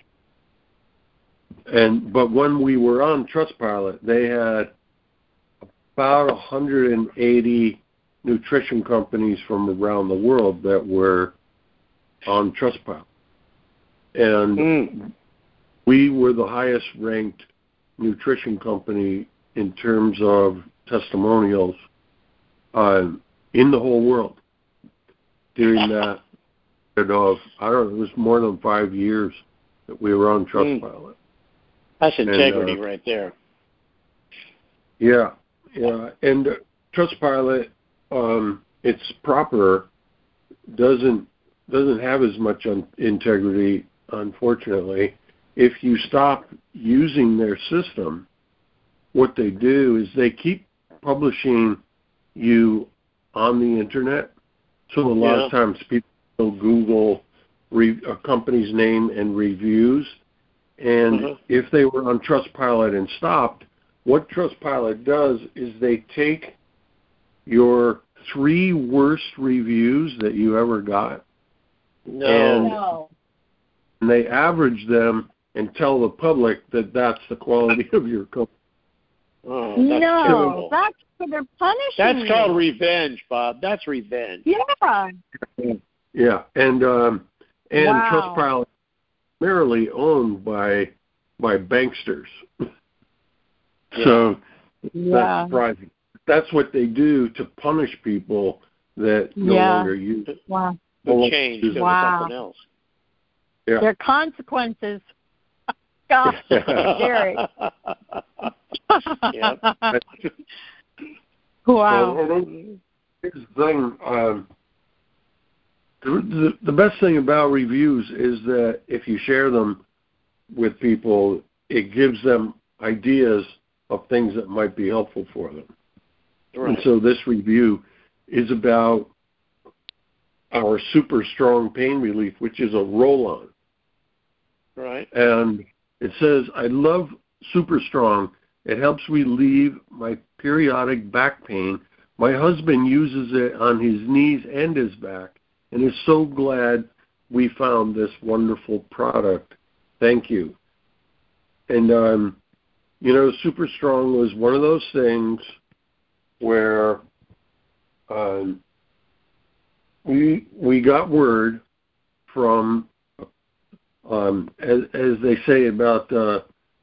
And but when we were on Trustpilot, they had about one hundred eighty nutrition companies from around the world that were on Trustpilot, and mm. we were the highest ranked nutrition company in terms of testimonials uh, in the whole world during that of, I don't know, it was more than five years that we were on Trustpilot. Mm. That's integrity and, uh, right there. Yeah, yeah. And uh, Trustpilot, um, it's proper, doesn't doesn't have as much un- integrity, unfortunately. If you stop using their system, what they do is they keep publishing you on the internet. So a lot yeah. of times people will Google re- a company's name and reviews. And uh-huh. if they were on Trustpilot and stopped, what Trustpilot does is they take your three worst reviews that you ever got, no. and, no. and they average them and tell the public that that's the quality of your company. Oh, that's no, terrible. that's they're punishing. That's you. called revenge, Bob. That's revenge. Yeah. Yeah, and um, and wow. Trustpilot is primarily owned by by banksters. Yeah. So yeah. that's surprising. That's what they do to punish people that no yeah. longer use it. Wow. Who change to wow. something else. Yeah. Their consequences. God, scary. Yep. Wow. So, and then, here's the thing. Um, the, the best thing about reviews is that if you share them with people, it gives them ideas of things that might be helpful for them. Right. And so this review is about our super strong pain relief, which is a roll-on. Right. And it says, I love Super Strong. It helps relieve my periodic back pain. My husband uses it on his knees and his back and is so glad we found this wonderful product. Thank you. And, um, you know, Super Strong was one of those things where um, we we got word from, um, as, as they say about uh,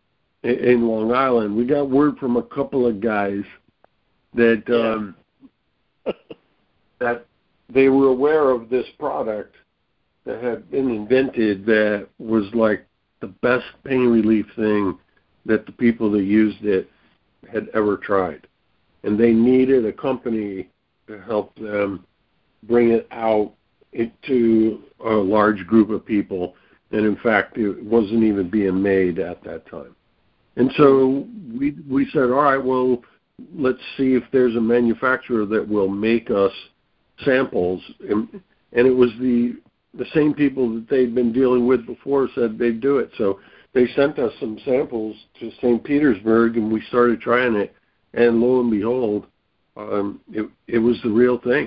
in Long Island, we got word from a couple of guys that um, yeah. that they were aware of this product that had been invented that was like the best pain relief thing that the people that used it had ever tried. And they needed a company to help them bring it out into a large group of people. And in fact, it wasn't even being made at that time. And so we we said, all right, well, let's see if there's a manufacturer that will make us samples. And, and it was the the same people that they'd been dealing with before said they'd do it. So they sent us some samples to Saint Petersburg, and we started trying it. And lo and behold, um, it, it was the real thing.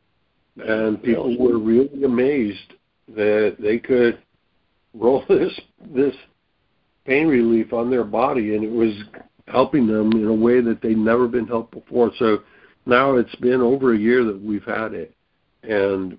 And people were really amazed that they could roll this this pain relief on their body, and it was helping them in a way that they'd never been helped before. So now it's been over a year that we've had it, and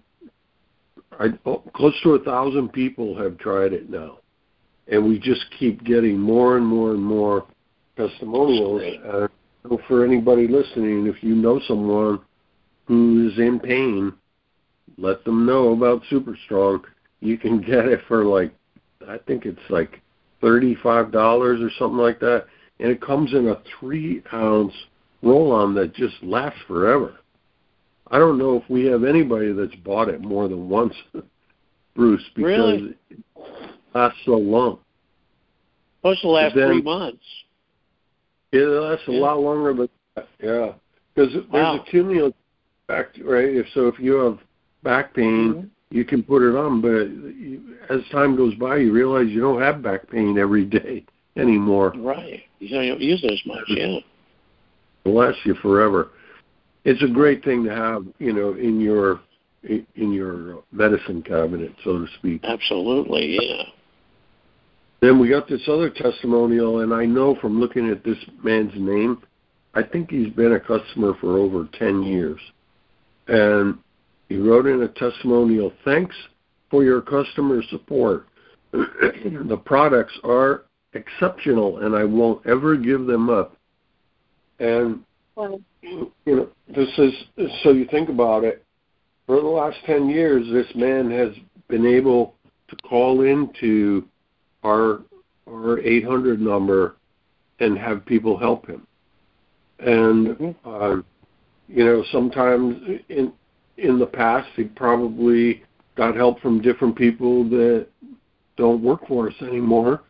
I, oh, close to a thousand people have tried it now, and we just keep getting more and more and more testimonials. Uh, so for anybody listening, if you know someone who is in pain, let them know about Super Strong. You can get it for like, I think it's like thirty-five dollars or something like that, and it comes in a three-ounce roll-on that just lasts forever. I don't know if we have anybody that's bought it more than once, Bruce, because really? it lasts so long. Supposed to last then, three months. It lasts yeah. a lot longer than that, yeah. Because wow. there's a cumulative effect, right? If so, if you have back pain, mm-hmm. you can put it on, but you, as time goes by, you realize you don't have back pain every day anymore. Right. You don't use it as much, yeah. It lasts you forever. It's a great thing to have, you know, in your in your medicine cabinet, so to speak. Absolutely, yeah. Then we got this other testimonial, and I know from looking at this man's name, I think he's been a customer for over ten years. And he wrote in a testimonial, thanks for your customer support. The products are exceptional, and I won't ever give them up. And, you know, this is, so you think about it, for the last ten years, this man has been able to call into our our eight hundred number and have people help him. And mm-hmm. uh, you know, sometimes in in the past he probably got help from different people that don't work for us anymore,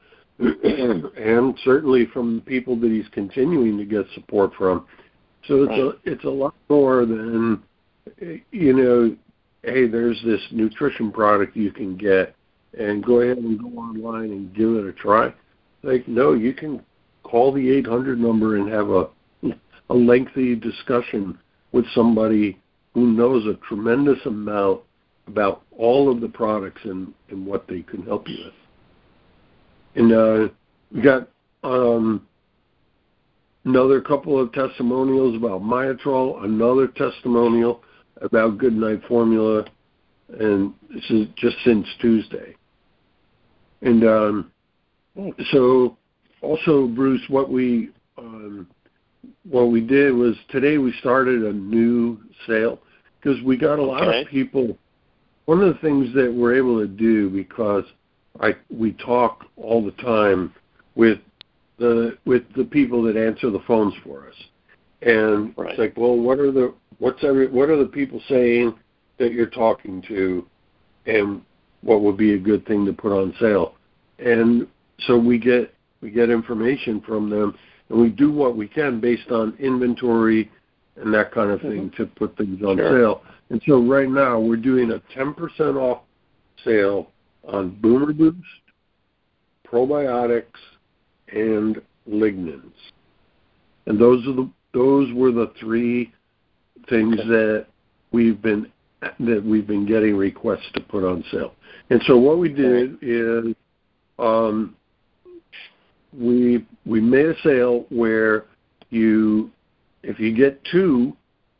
and certainly from the people that he's continuing to get support from. So it's right. a it's a lot more than, you know, hey, there's this nutrition product you can get, and go ahead and go online and give it a try. Like, no, you can call the eight hundred number and have a a lengthy discussion with somebody who knows a tremendous amount about all of the products and, and what they can help you with. And uh, we got um, another couple of testimonials about Myotrol, another testimonial about Goodnight Formula, and this is just since Tuesday. And um, so also, Bruce, what we um, what we did was today we started a new sale because we got a lot okay. of people. One of the things that we're able to do, because I we talk all the time with the with the people that answer the phones for us, and right. it's like, well, what are the what's every what are the people saying that you're talking to, and what would be a good thing to put on sale? And so we get we get information from them, and we do what we can based on inventory and that kind of thing mm-hmm. to put things on sure. sale. And so right now we're doing a ten percent off sale on Boomer Boost, probiotics, and lignans. And those are the those were the three things okay. that we've been that we've been getting requests to put on sale. And so what we did is um, we we made a sale where you if you get two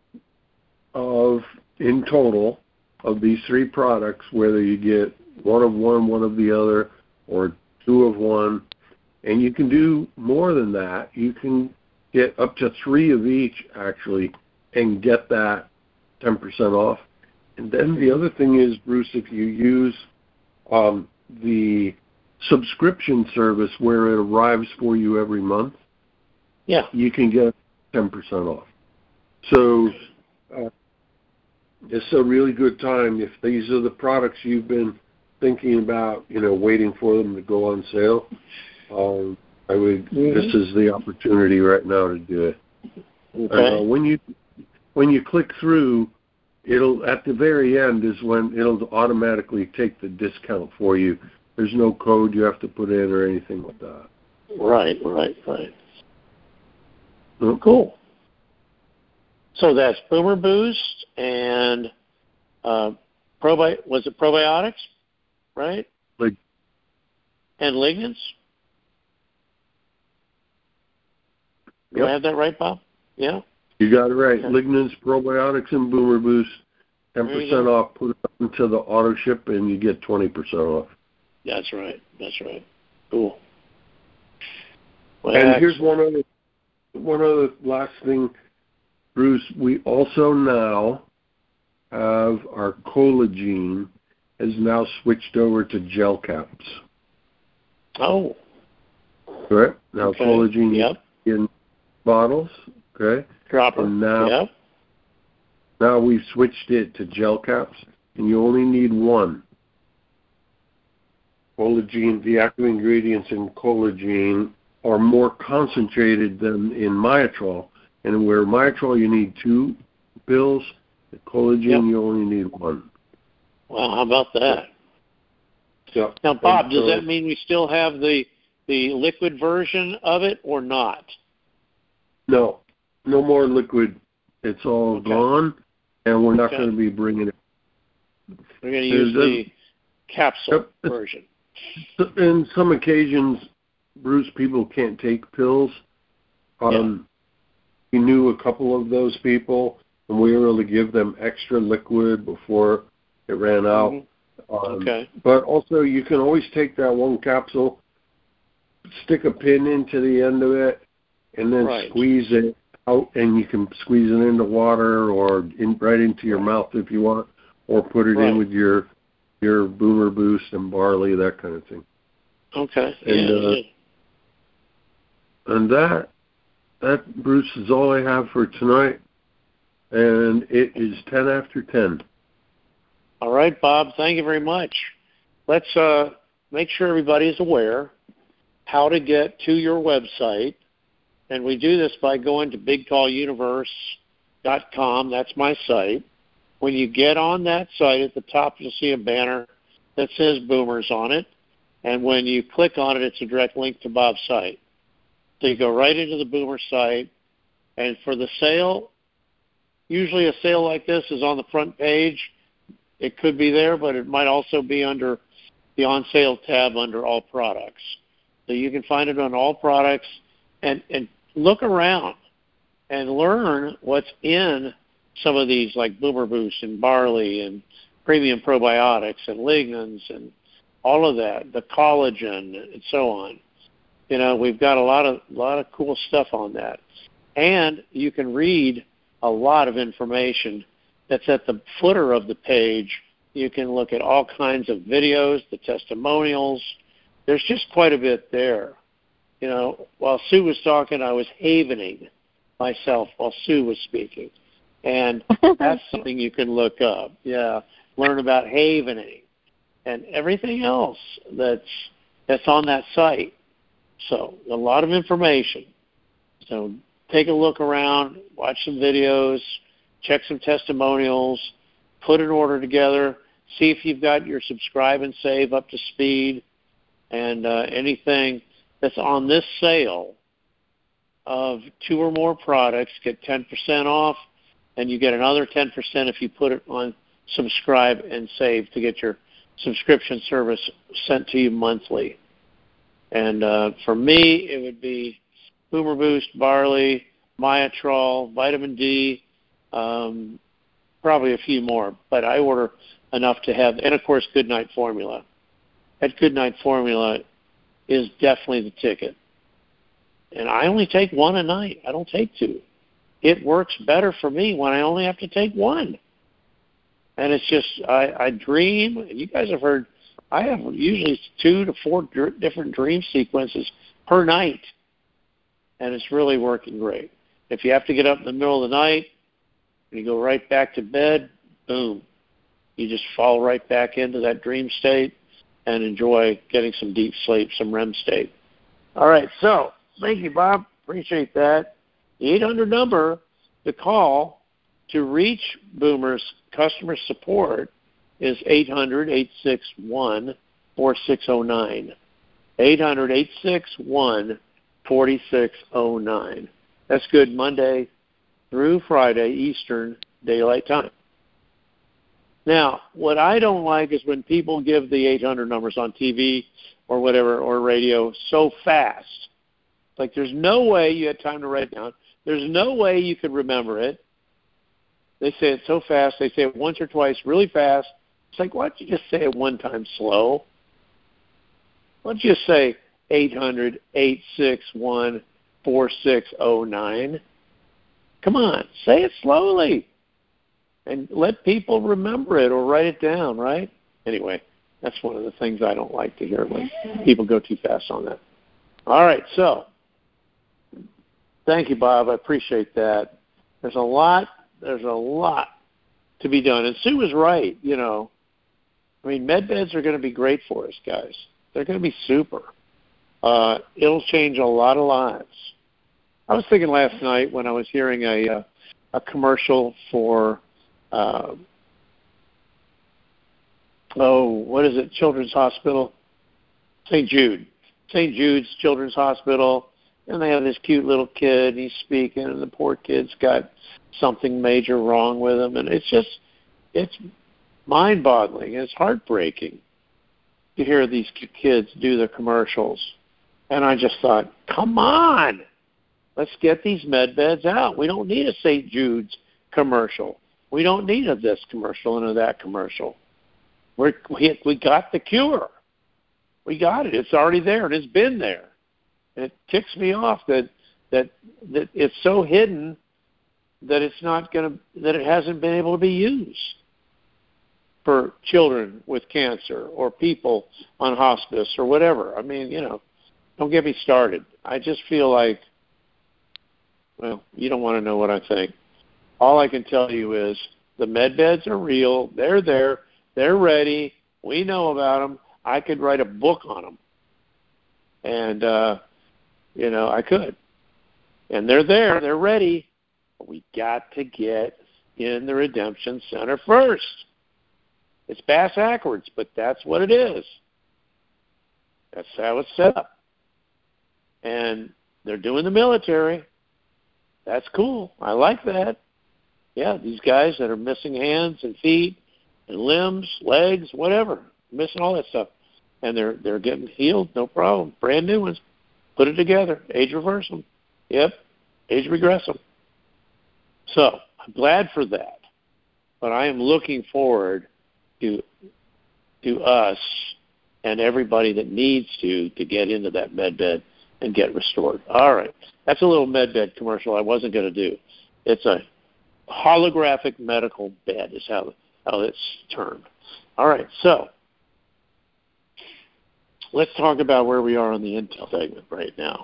of in total of these three products, whether you get one of one, one of the other, or two of one, and you can do more than that. You can get up to three of each, actually, and get that ten percent off. And then the other thing is, Bruce, if you use um, the subscription service where it arrives for you every month, yeah, you can get ten percent off. So uh, it's a really good time. If these are the products you've been thinking about, you know, waiting for them to go on sale, um, I would. Mm-hmm. This is the opportunity right now to do it. Okay. Uh, when you when you click through, it'll at the very end is when it'll automatically take the discount for you. There's no code you have to put in or anything like that. Right, right, right. Oh, cool. So that's Boomer Boost and uh, probi- was it probiotics, right? Like, and lignans? Do yep. I have that right, Bob? Yeah? You got it right. Okay. Lignans, probiotics, and Boomer Boost, ten percent off. Put it into the auto ship, and you get twenty percent off. That's right. That's right. Cool. Well, and here's one other, one other last thing, Bruce. We also now have our collagen has now switched over to gel caps. Oh. Correct. Now okay. collagen yep. in bottles. Okay. Dropper. And now, yep. now we've switched it to gel caps, and you only need one. Collagen, the active ingredients in collagen are more concentrated than in Myotrol. And where Myotrol you need two pills, the collagen yep. you only need one. Well, how about that? Yep. Now, Bob, and does so, that mean we still have the the liquid version of it or not? No, no more liquid. It's all okay. gone, and we're not okay. going to be bringing it. We're going to use the capsule yep. version. In some occasions, Bruce, people can't take pills. Um, yeah. We knew a couple of those people, and we were able to give them extra liquid before it ran out. Mm-hmm. Um, okay. But also, you can always take that one capsule, stick a pin into the end of it, and then right. squeeze it out, and you can squeeze it into water or in, right into your right. mouth if you want, or put it right. in with your your Boomer Boost and barley, that kind of thing. Okay. And, yeah, uh, yeah. and that, that, Bruce, is all I have for tonight. And it is ten after ten. All right, Bob, thank you very much. Let's uh, make sure everybody is aware how to get to your website. And we do this by going to big call universe dot com. That's my site. When you get on that site, at the top you'll see a banner that says Boomers on it. And when you click on it, it's a direct link to Bob's site. So you go right into the Boomer site. And for the sale, usually a sale like this is on the front page. It could be there, but it might also be under the on sale tab under all products. So you can find it on all products and, and look around and learn what's in some of these, like Boomer Boost and barley and premium probiotics and lignans and all of that, the collagen and so on. You know, we've got a lot of lot of cool stuff on that. And you can read a lot of information that's at the footer of the page. You can look at all kinds of videos, the testimonials. There's just quite a bit there. You know, while Sue was talking, I was havening myself while Sue was speaking. And that's something you can look up. Yeah, learn about havening and everything else that's that's on that site. So a lot of information. So take a look around, watch some videos, check some testimonials, put an order together, see if you've got your subscribe and save up to speed, and uh, anything that's on this sale of two or more products, get ten percent off, and you get another ten percent if you put it on subscribe and save to get your subscription service sent to you monthly. And uh, for me, it would be Boomer Boost, barley, Myotrol, vitamin D, um, probably a few more, but I order enough to have, and of course, Goodnight Formula. That Goodnight Formula is definitely the ticket. And I only take one a night. I don't take two. It works better for me when I only have to take one. And it's just, I, I dream, and you guys have heard, I have usually two to four dr- different dream sequences per night. And it's really working great. If you have to get up in the middle of the night and you go right back to bed, boom. You just fall right back into that dream state and enjoy getting some deep sleep, some R E M state. All right, so thank you, Bob. Appreciate that. The eight hundred number to call to reach Boomer's customer support is eight hundred, eight six one, four six zero nine. eight hundred, eight six one, four six zero nine. That's good Monday through Friday, Eastern Daylight Time. Now, what I don't like is when people give the eight hundred numbers on T V or whatever, or radio, so fast. Like, there's no way you had time to write it down. There's no way you could remember it. They say it so fast. They say it once or twice really fast. It's like, why don't you just say it one time slow? Why don't you just say eight hundred, eight six one, four six zero nine? Come on, say it slowly. And let people remember it or write it down, right? Anyway, that's one of the things I don't like to hear when people go too fast on that. All right, so thank you, Bob. I appreciate that. There's a lot, there's a lot to be done. And Sue was right, you know. I mean, med beds are going to be great for us, guys. They're going to be super. Uh, it'll change a lot of lives. I was thinking last night when I was hearing a uh, a commercial for Uh, oh, what is it? Children's Hospital, Saint Jude, Saint Jude's Children's Hospital, and they have this cute little kid. And he's speaking, and the poor kid's got something major wrong with him, and it's just, it's mind-boggling. It's heartbreaking to hear these kids do the commercials. And I just thought, come on, let's get these med beds out. We don't need a Saint Jude's commercial. We don't need a this commercial and a that commercial. We're, we we got the cure. We got it. It's already there, and it's been there. And it ticks me off that that that it's so hidden that it's not going to that it hasn't been able to be used. for children with cancer or people on hospice or whatever. I mean, you know, don't get me started. I just feel like, well, you don't want to know what I think. All I can tell you is the med beds are real. They're there. They're ready. We know about them. I could write a book on them. And, uh, you know, I could. And they're there. They're ready. But we got to get in the Redemption Center first. It's bass backwards, but that's what it is. That's how it's set up. And they're doing the military. That's cool. I like that. Yeah, these guys that are missing hands and feet and limbs, legs, whatever, missing all that stuff. And they're they're getting healed, no problem. Brand new ones. Put it together. Age reverse them. Yep. Age regress them. So I'm glad for that. But I am looking forward to to us and everybody that needs to to get into that med bed and get restored. All right. That's a little med bed commercial I wasn't going to do. It's a holographic medical bed is how, how it's termed. All right. So let's talk about where we are on the Intel segment right now.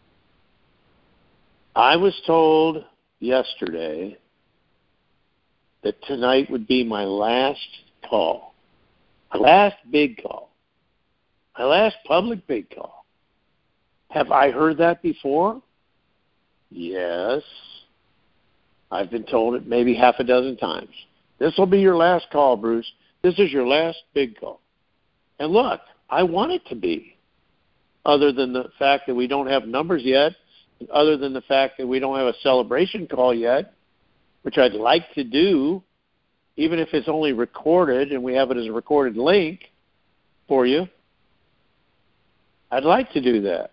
I was told yesterday that tonight would be my last call, my last big call, my last public big call. Have I heard that before? Yes. I've been told it maybe half a dozen times. This will be your last call, Bruce. This is your last big call. And look, I want it to be, other than the fact that we don't have numbers yet, and other than the fact that we don't have a celebration call yet, which I'd like to do, even if it's only recorded and we have it as a recorded link for you. I'd like to do that.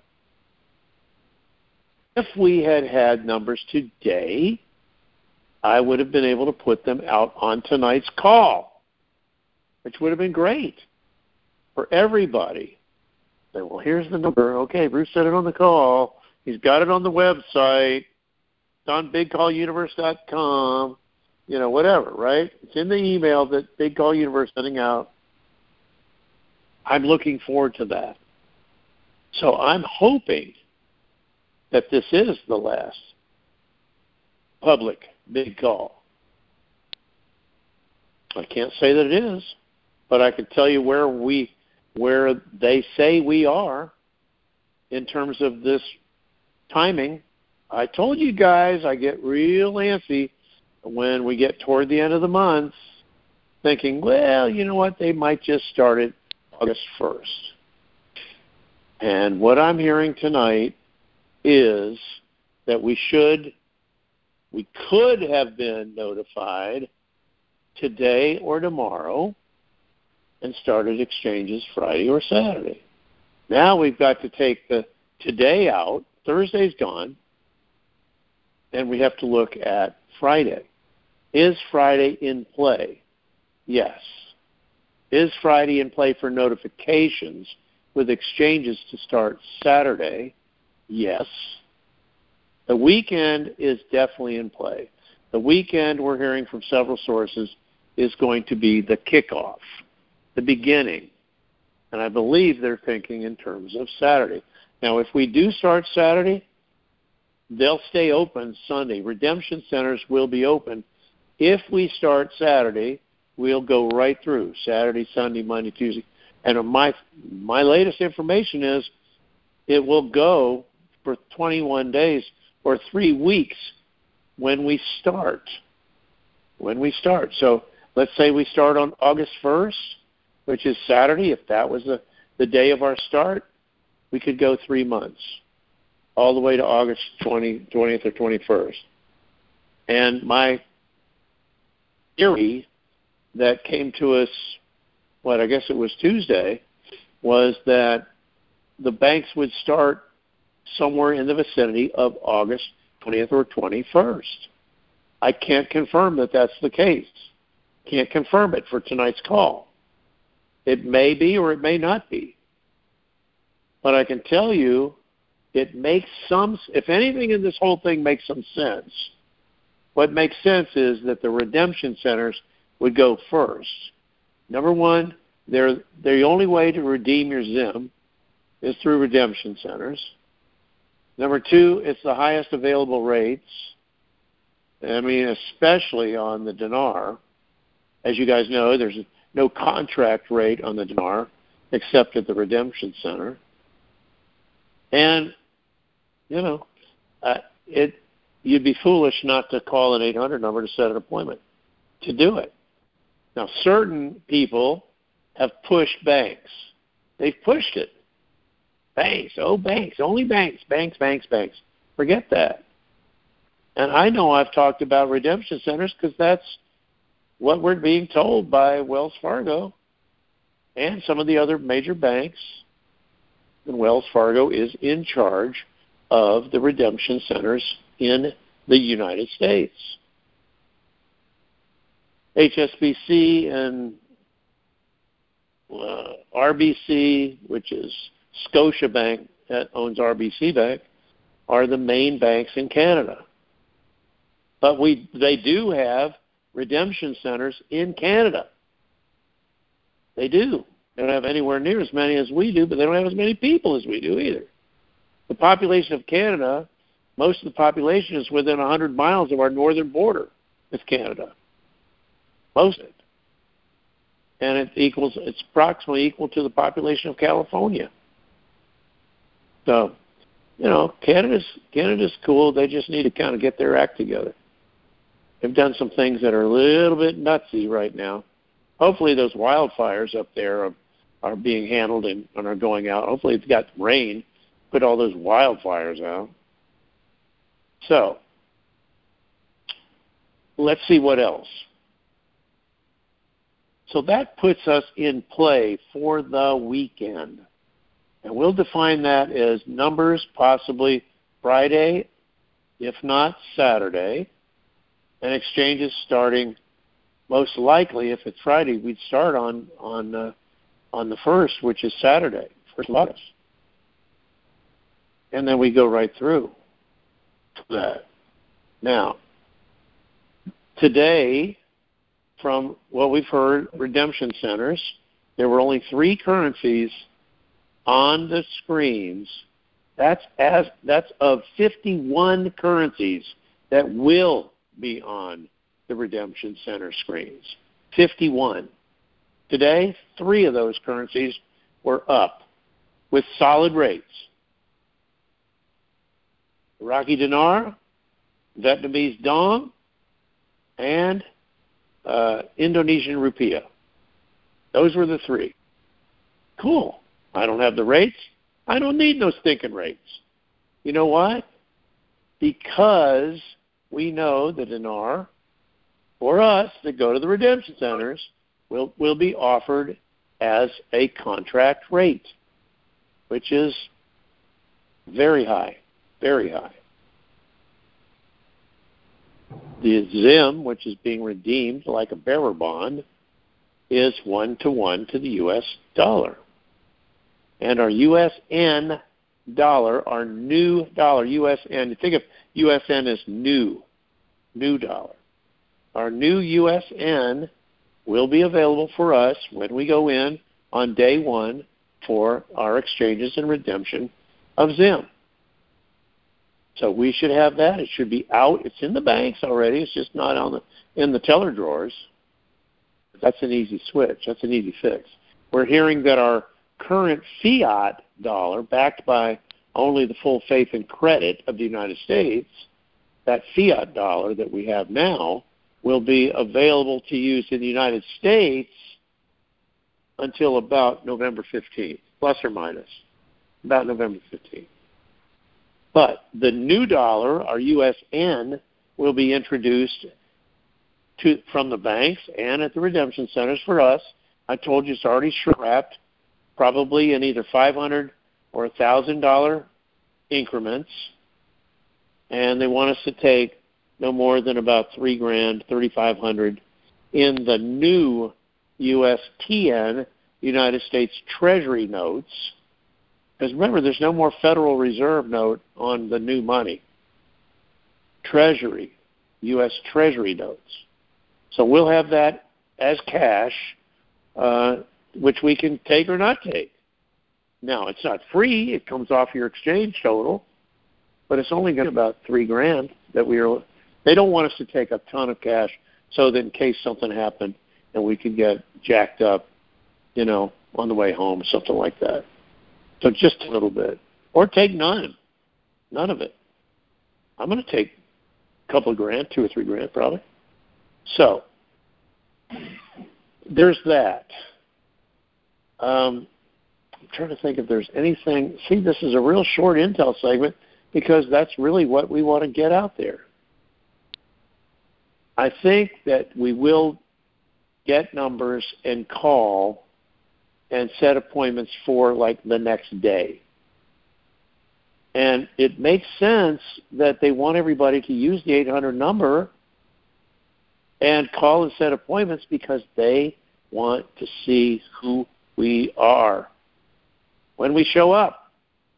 If we had had numbers today, I would have been able to put them out on tonight's call, which would have been great for everybody. Say, well, here's the number. Okay, Bruce said it on the call. He's got it on the website. It's on big call universe dot com. You know, whatever, right? It's in the email that Big Call Universe is sending out. I'm looking forward to that. So I'm hoping that this is the last public big call. I can't say that it is, but I can tell you where we, where they say we are in terms of this timing. I told you guys I get real antsy when we get toward the end of the month, thinking, well, you know what, they might just start it August first. And what I'm hearing tonight is that we should, we could have been notified today or tomorrow and started exchanges Friday or Saturday. Now we've got to take the today out. Thursday's gone. And we have to look at Friday. Is Friday in play? Yes. Is Friday in play for notifications with exchanges to start Saturday? Yes. The weekend is definitely in play. The weekend, we're hearing from several sources, is going to be the kickoff, the beginning. And I believe they're thinking in terms of Saturday. Now, if we do start Saturday, they'll stay open Sunday. Redemption centers will be open. If we start Saturday, we'll go right through Saturday, Sunday, Monday, Tuesday. And my my latest information is it will go for twenty-one days or three weeks when we start. When we start. So let's say we start on August first, which is Saturday. If that was the, the day of our start, we could go three months, all the way to August twentieth, twentieth or twenty-first. And my theory that came to us, what, I guess it was Tuesday, was that the banks would start somewhere in the vicinity of August twentieth or twenty-first. I can't confirm that that's the case. Can't confirm it for tonight's call. It may be or it may not be. But I can tell you it makes some, if anything in this whole thing makes some sense, what makes sense is that the redemption centers would go first. Number one, they're, they're the only way to redeem your Zim is through redemption centers. Number two, it's the highest available rates. I mean, especially on the dinar. As you guys know, there's no contract rate on the dinar except at the redemption center. And, you know, uh, it you'd be foolish not to call an eight hundred number to set an appointment to do it. Now, certain people have pushed banks. They've pushed it. Banks, oh, banks, only banks, banks, banks, banks. Forget that. And I know I've talked about redemption centers because that's what we're being told by Wells Fargo and some of the other major banks. And Wells Fargo is in charge of the redemption centers in the United States. H S B C and uh, R B C, which is Scotiabank that owns R B C Bank, are the main banks in Canada. But we they do have redemption centers in Canada. They do. They don't have anywhere near as many as we do, but they don't have as many people as we do either. The population of Canada, most of the population is within one hundred miles of our northern border with Canada. Most of it. And it equals, it's approximately equal to the population of California. So, you know, Canada's Canada's cool. They just need to kind of get their act together. They've done some things that are a little bit nutsy right now. Hopefully those wildfires up there are, are being handled and, and are going out. Hopefully it's got rain, put all those wildfires out. So, let's see what else. So that puts us in play for the weekend. And we'll define that as numbers possibly Friday, if not Saturday, and exchanges starting most likely, if it's Friday, we'd start on on uh, on the first, which is Saturday, first of August. And then we go right through that. Now, today, from what we've heard, redemption centers, there were only three currencies on the screens. That's as that's of fifty-one currencies that will be on the redemption center screens. fifty-one. Today, three of those currencies were up with solid rates. Iraqi dinar, Vietnamese dong, and uh, Indonesian rupiah. Those were the three. Cool. I don't have the rates. I don't need no stinking rates. You know why? Because we know the dinar, for us that go to the redemption centers, will, will be offered as a contract rate, which is very high, very high. The Zim, which is being redeemed like a bearer bond, is one to one to the U S dollar. And our U S N dollar, our new dollar, U S N, think of U S N as new, new dollar. Our new U S N will be available for us when we go in on day one for our exchanges and redemption of Zim. So we should have that. It should be out. It's in the banks already. It's just not on the in the teller drawers. That's an easy switch. That's an easy fix. We're hearing that our current fiat dollar, backed by only the full faith and credit of the United States, that fiat dollar that we have now will be available to use in the United States until about November fifteenth, plus or minus, about November fifteenth. But the new dollar, our U S N, will be introduced to from the banks and at the redemption centers for us. I told you it's already shrink-wrapped, probably in either five hundred dollars or one thousand dollars increments, and they want us to take no more than about three grand, thirty-five hundred, in the new U S T N, United States Treasury notes. Because remember, there's no more Federal Reserve note on the new money. Treasury, U S Treasury notes. So we'll have that as cash uh, which we can take or not take. Now, it's not free. It comes off your exchange total, but it's only going to be about three grand that we are. They don't want us to take a ton of cash so that in case something happened and we could get jacked up, you know, on the way home, something like that. So just a little bit. Or take none. None of it. I'm going to take a couple of grand, two or three grand probably. So there's that. Um, I'm trying to think if there's anything. See, this is a real short intel segment because that's really what we want to get out there. I think that we will get numbers and call and set appointments for like the next day. And it makes sense that they want everybody to use the eight hundred number and call and set appointments because they want to see who we are when we show up.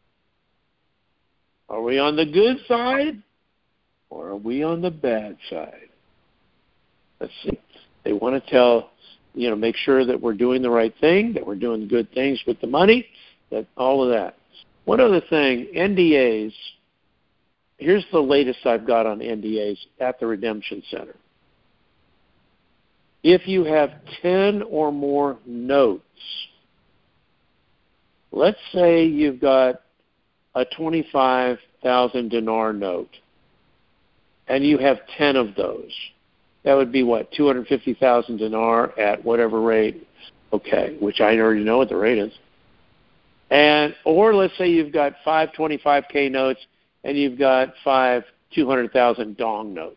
Are we on the good side or are we on the bad side? Let's see. They want to tell, you know, make sure that we're doing the right thing, that we're doing good things with the money, that all of that. One other thing, N D As. Here's the latest I've got on N D As at the Redemption Center. If you have ten or more notes, let's say you've got a twenty-five thousand dinar note, and you have ten of those. That would be, what, two hundred fifty thousand dinar at whatever rate, okay, which I already know what the rate is. And or let's say you've got five twenty-five K notes and you've got five two hundred thousand dong notes.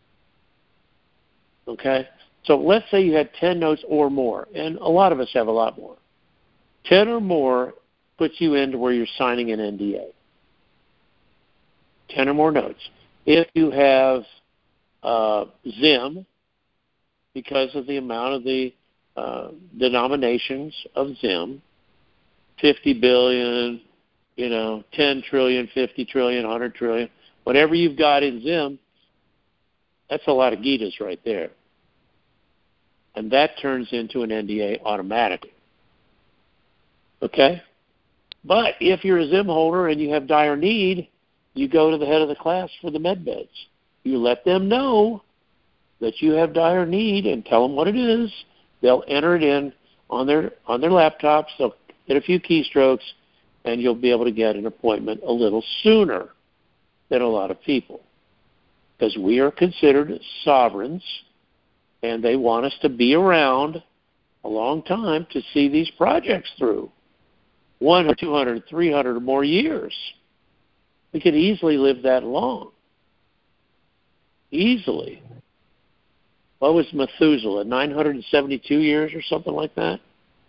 Okay? So let's say you had ten notes or more, and a lot of us have a lot more. ten or more puts you into where you're signing an N D A. ten or more notes. If you have uh, Zim, because of the amount of the uh, denominations of Zim, fifty billion, you know, ten trillion, fifty trillion, one hundred trillion, whatever you've got in Zim, that's a lot of Gitas right there. And that turns into an N D A automatically. Okay? But if you're a Zim holder and you have dire need, you go to the head of the class for the med beds. You let them know that you have dire need and tell them what it is. They'll enter it in on their on their laptops. They'll get a few keystrokes, and you'll be able to get an appointment a little sooner than a lot of people. Because we are considered sovereigns, and they want us to be around a long time to see these projects through. one hundred, two hundred, three hundred or more years. We could easily live that long. Easily. What was Methuselah, nine hundred seventy-two years or something like that?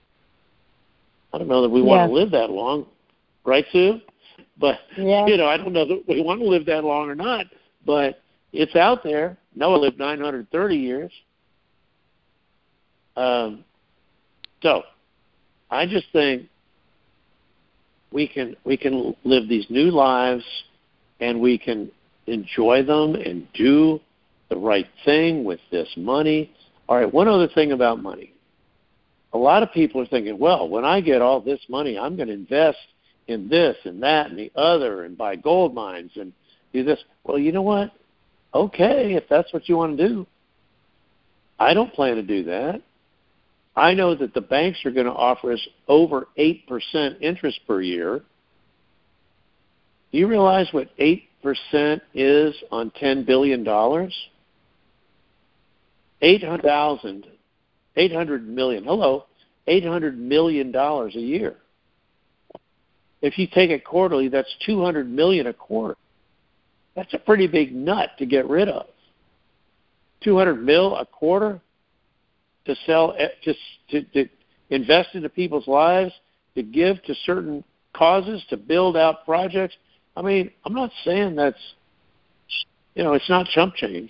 I don't know that we yeah. want to live that long, right, Sue? But, yeah. you know, I don't know that we want to live that long or not, but it's out there. Noah lived nine hundred thirty years. Um, so I just think we can we can live these new lives, and we can enjoy them and do the right thing with this money. All right, one other thing about money. A lot of people are thinking, well, when I get all this money, I'm going to invest in this and that and the other and buy gold mines and do this. Well, you know what? Okay, if that's what you want to do. I don't plan to do that. I know that the banks are going to offer us over eight percent interest per year. Do you realize what eight percent is on ten billion dollars? eight hundred thousand, eight hundred million, hello, eight hundred million dollars a year. If you take it quarterly, that's two hundred million dollars a quarter. That's a pretty big nut to get rid of. two hundred mil a quarter to sell, to, to, to invest into people's lives, to give to certain causes, to build out projects. I mean, I'm not saying that's, you know, it's not chump change.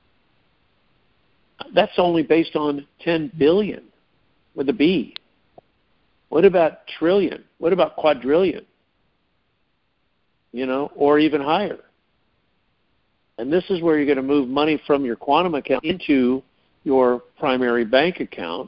That's only based on ten billion with a B. What about trillion? What about quadrillion? You know, or even higher. And this is where you're going to move money from your quantum account into your primary bank account.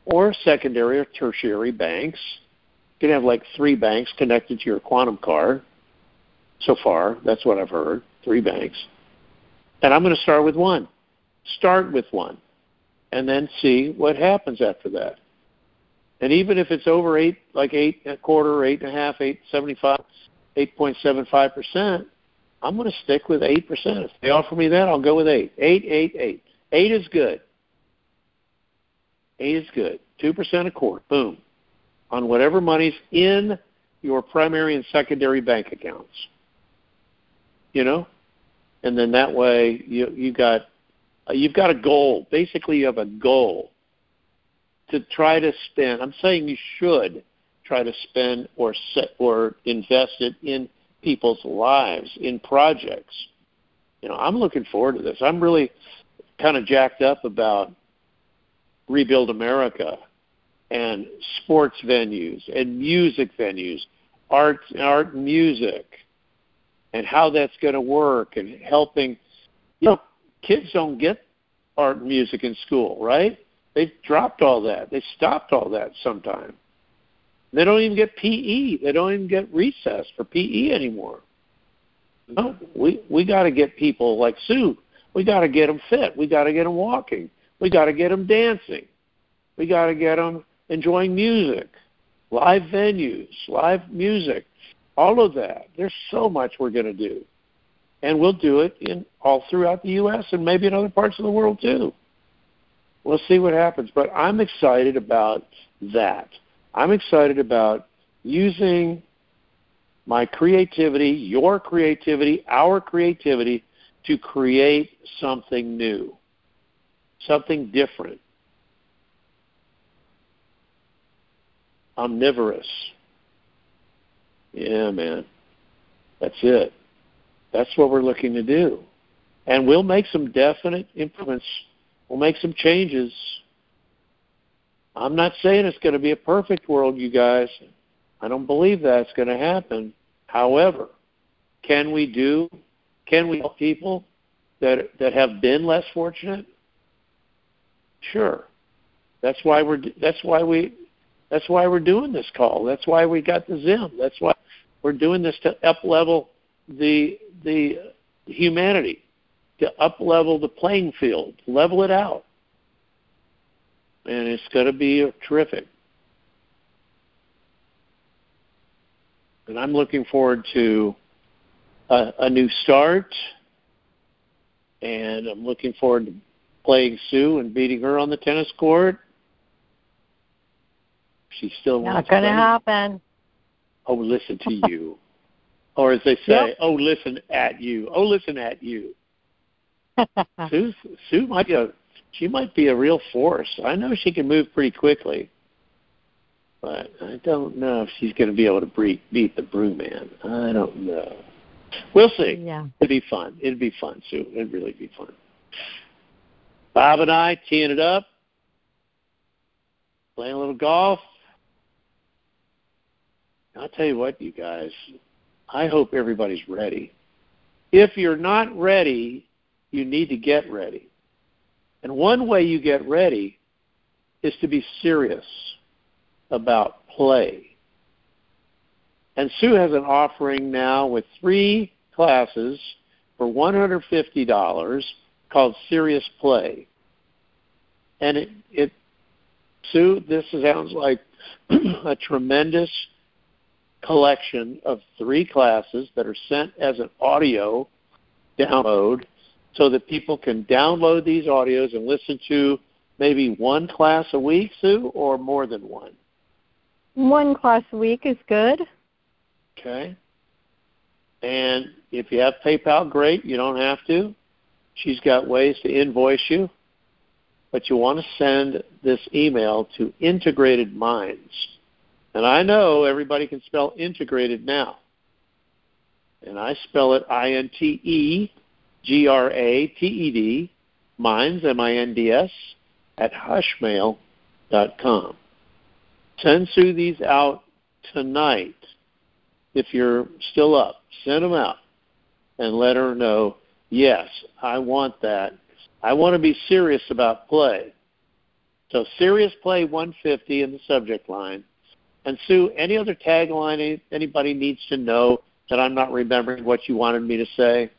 or secondary or tertiary banks. You can have like three banks connected to your Quantum card. So far, that's what I've heard, three banks. And I'm going to start with one. Start with one. And then see what happens after that. And even if it's over eight, like eight and a quarter, eight and a half, eight seventy-five, eight point seven five percent, I'm going to stick with eight percent. If they offer me that, I'll go with eight. Eight, eight, eight. Eight is good. Eight is good. Two percent a quarter. Boom. On whatever money's in your primary and secondary bank accounts. You know? And then that way you you got you've got a goal. Basically, you have a goal to try to spend. I'm saying you should try to spend or set or invest it in people's lives, in projects. You know, I'm looking forward to this. I'm really kind of jacked up about Rebuild America and sports venues and music venues, art, art and music, and how that's going to work and helping. You know, kids don't get art and music in school, right? They've dropped all that. They stopped all that sometime. They don't even get P E. They don't even get recess for P E anymore. No, we we got to get people like Sue. We got to get them fit. We got to get them walking. We got to get them dancing. We got to get them enjoying music, live venues, live music, all of that. There's so much we're going to do. And we'll do it in all throughout the U S and maybe in other parts of the world too. We'll see what happens. But I'm excited about that. I'm excited about using my creativity, your creativity, our creativity to create something new, something different, omnivorous. Yeah, man. That's it. That's what we're looking to do. And we'll make some definite improvements. We'll make some changes. I'm not saying it's going to be a perfect world, you guys. I don't believe that's going to happen. However, can we do, can we help people that that have been less fortunate? Sure. That's why we're that's why we that's why we're doing this call. That's why we got the Zim. That's why we're doing this to up level the the humanity, to up level the playing field, level it out. And it's going to be terrific. And I'm looking forward to a, a new start. And I'm looking forward to playing Sue and beating her on the tennis court. She still wants Not going to happen. Oh, listen to you. Or as they say, yep. oh, listen at you. Oh, listen at you. Sue, Sue might be a, she might be a real force. I know she can move pretty quickly, but I don't know if she's going to be able to beat, beat the Brewman. I don't know. We'll see. Yeah. It'd be fun. It'd be fun, Sue. It'd really be fun. Bob and I teeing it up, playing a little golf. I'll tell you what, you guys, I hope everybody's ready. If you're not ready, you need to get ready. And one way you get ready is to be serious about play. And Sue has an offering now with three classes for one hundred fifty dollars called Serious Play. And it, it Sue, this sounds like a tremendous collection of three classes that are sent as an audio download so that people can download these audios and listen to maybe one class a week, Sue, or more than one? One class a week is good. Okay. And if you have PayPal, great. You don't have to. She's got ways to invoice you. But you want to send this email to Integrated Minds. And I know everybody can spell integrated now. And I spell it I N T E G R A T E D, Minds, M I N D S, at hushmail dot com. Send Sue these out tonight. If you're still up, send them out and let her know, yes, I want that. I want to be serious about play. So Serious Play one fifty in the subject line. And Sue, any other tagline anybody needs to know that I'm not remembering what you wanted me to say?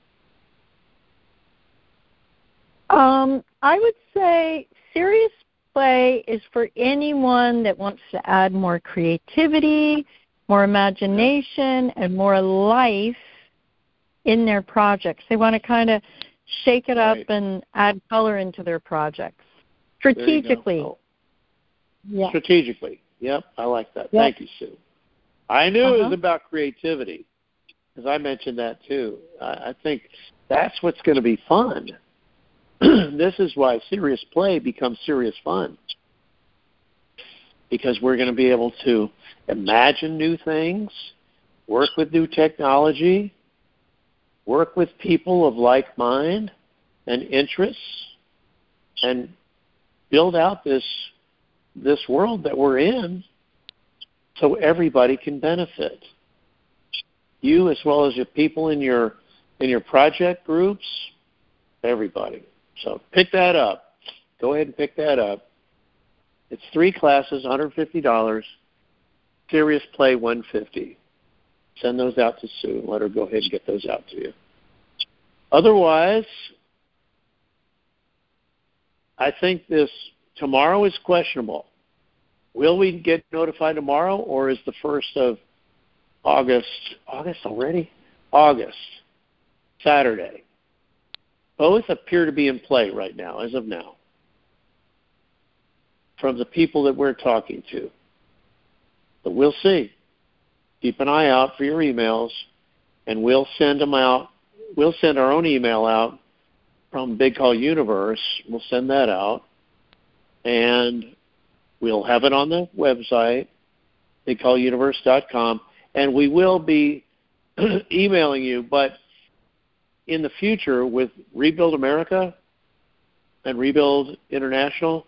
Um, I would say Serious Play is for anyone that wants to add more creativity, more imagination, and more life in their projects. They want to kind of shake it right. up and add color into their projects. Strategically. Oh. Yeah. Strategically. Yep, I like that. Yep. Thank you, Sue. I knew uh-huh. it was about creativity, because I mentioned that too. I, I think that's what's going to be fun. This is why Serious Play becomes serious fun, because we're going to be able to imagine new things, work with new technology, work with people of like mind and interests, and build out this this world that we're in so everybody can benefit. You as well as your people in your in your project groups, everybody. So pick that up. Go ahead and pick that up. It's three classes, one hundred fifty dollars, Serious Play one hundred fifty dollars. Send those out to Sue. Let her go ahead and get those out to you. Otherwise, I think this tomorrow is questionable. Will we get notified tomorrow, or is the first of August, August already? August, Saturday. Both appear to be in play right now, as of now, from the people that we're talking to. But we'll see. Keep an eye out for your emails, and we'll send them out. We'll send our own email out from Big Call Universe. We'll send that out, and we'll have it on the website, big call universe dot com, and we will be emailing you. But in the future, with Rebuild America and Rebuild International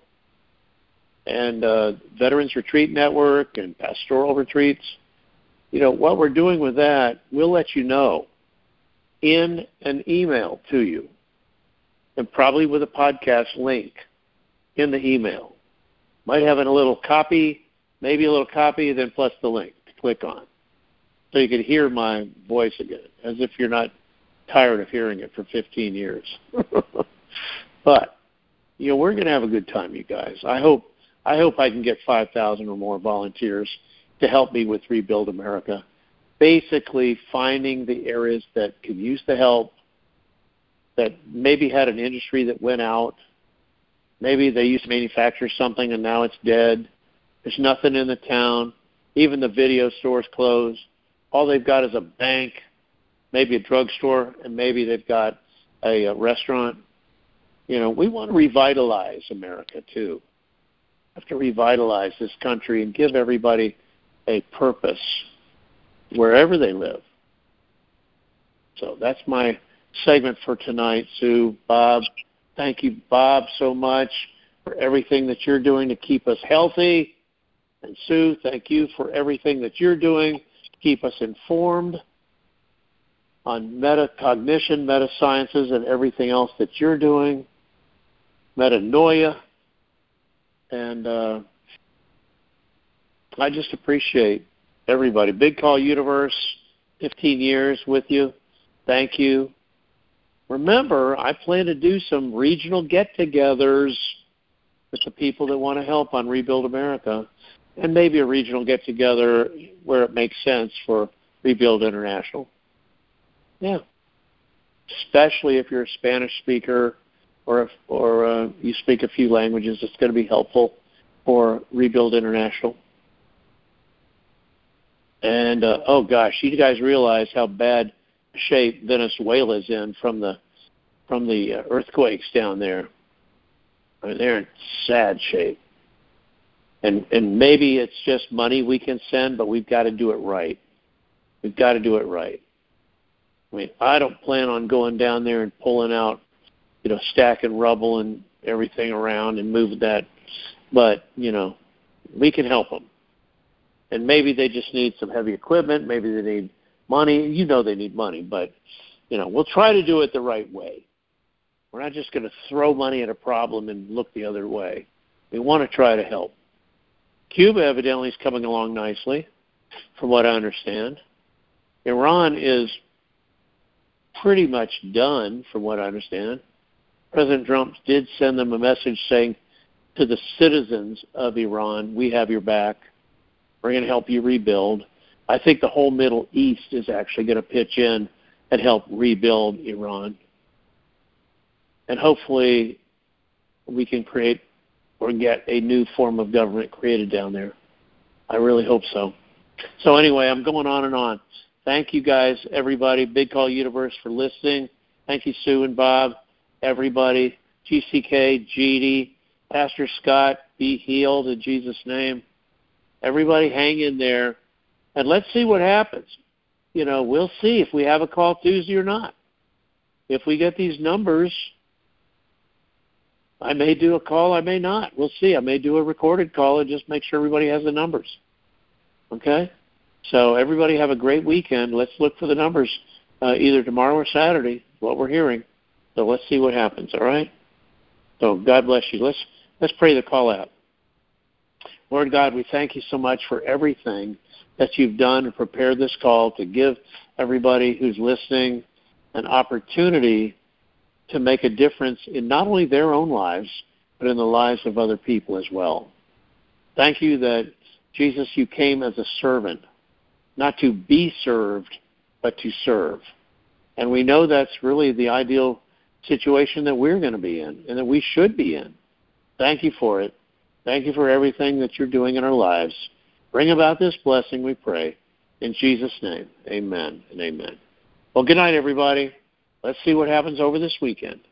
and uh, Veterans Retreat Network and Pastoral Retreats, you know, what we're doing with that, we'll let you know in an email to you, and probably with a podcast link in the email. Might have a little copy, maybe a little copy, then plus the link to click on, so you can hear my voice again, as if you're not tired of hearing it for fifteen years. But, you know, we're going to have a good time, you guys. I hope I hope I can get five thousand or more volunteers to help me with Rebuild America, basically finding the areas that could use the help, that maybe had an industry that went out. Maybe they used to manufacture something and now it's dead. There's nothing in the town. Even the video store's closed. All they've got is a bank, maybe a drugstore, and maybe they've got a, a restaurant. You know, we want to revitalize America too. We have to revitalize this country and give everybody a purpose wherever they live. So that's my segment for tonight, Sue. Bob, thank you, Bob, so much for everything that you're doing to keep us healthy. And Sue, thank you for everything that you're doing to keep us informed on metacognition, metasciences, and everything else that you're doing, metanoia. And uh, I just appreciate everybody. Big Call Universe, fifteen years with you. Thank you. Remember, I plan to do some regional get-togethers with the people that want to help on Rebuild America, and maybe a regional get-together where it makes sense for Rebuild International. Yeah, especially if you're a Spanish speaker or if, or uh, you speak a few languages, it's going to be helpful for Rebuild International. And, uh, oh, gosh, you guys realize how bad shape Venezuela's in from the from the uh, earthquakes down there. I mean, they're in sad shape. And and maybe it's just money we can send, but we've got to do it right. We've got to do it right. I mean, I don't plan on going down there and pulling out, you know, stacking rubble and everything around and moving that. But, you know, we can help them. And maybe they just need some heavy equipment. Maybe they need money. You know they need money. But, you know, we'll try to do it the right way. We're not just going to throw money at a problem and look the other way. We want to try to help. Cuba evidently is coming along nicely, from what I understand. Iran is pretty much done, from what I understand. President Trump did send them a message saying to the citizens of Iran, we have your back. We're going to help you rebuild. I think the whole Middle East is actually going to pitch in and help rebuild Iran. And hopefully we can create or get a new form of government created down there. I really hope so. So anyway, I'm going on and on. Thank you guys, everybody, Big Call Universe, for listening. Thank you, Sue and Bob, everybody, G C K, G D, Pastor Scott, be healed in Jesus' name. Everybody hang in there, and let's see what happens. You know, we'll see if we have a call Tuesday or not. If we get these numbers, I may do a call, I may not. We'll see. I may do a recorded call and just make sure everybody has the numbers. Okay? So everybody have a great weekend. Let's look for the numbers uh, either tomorrow or Saturday, what we're hearing. So let's see what happens, all right? So God bless you. Let's let's pray the call out. Lord God, we thank you so much for everything that you've done to prepare this call, to give everybody who's listening an opportunity to make a difference in not only their own lives, but in the lives of other people as well. Thank you that, Jesus, you came as a servant, not to be served, but to serve. And we know that's really the ideal situation that we're going to be in and that we should be in. Thank you for it. Thank you for everything that you're doing in our lives. Bring about this blessing, we pray. In Jesus' name, amen and amen. Well, good night, everybody. Let's see what happens over this weekend.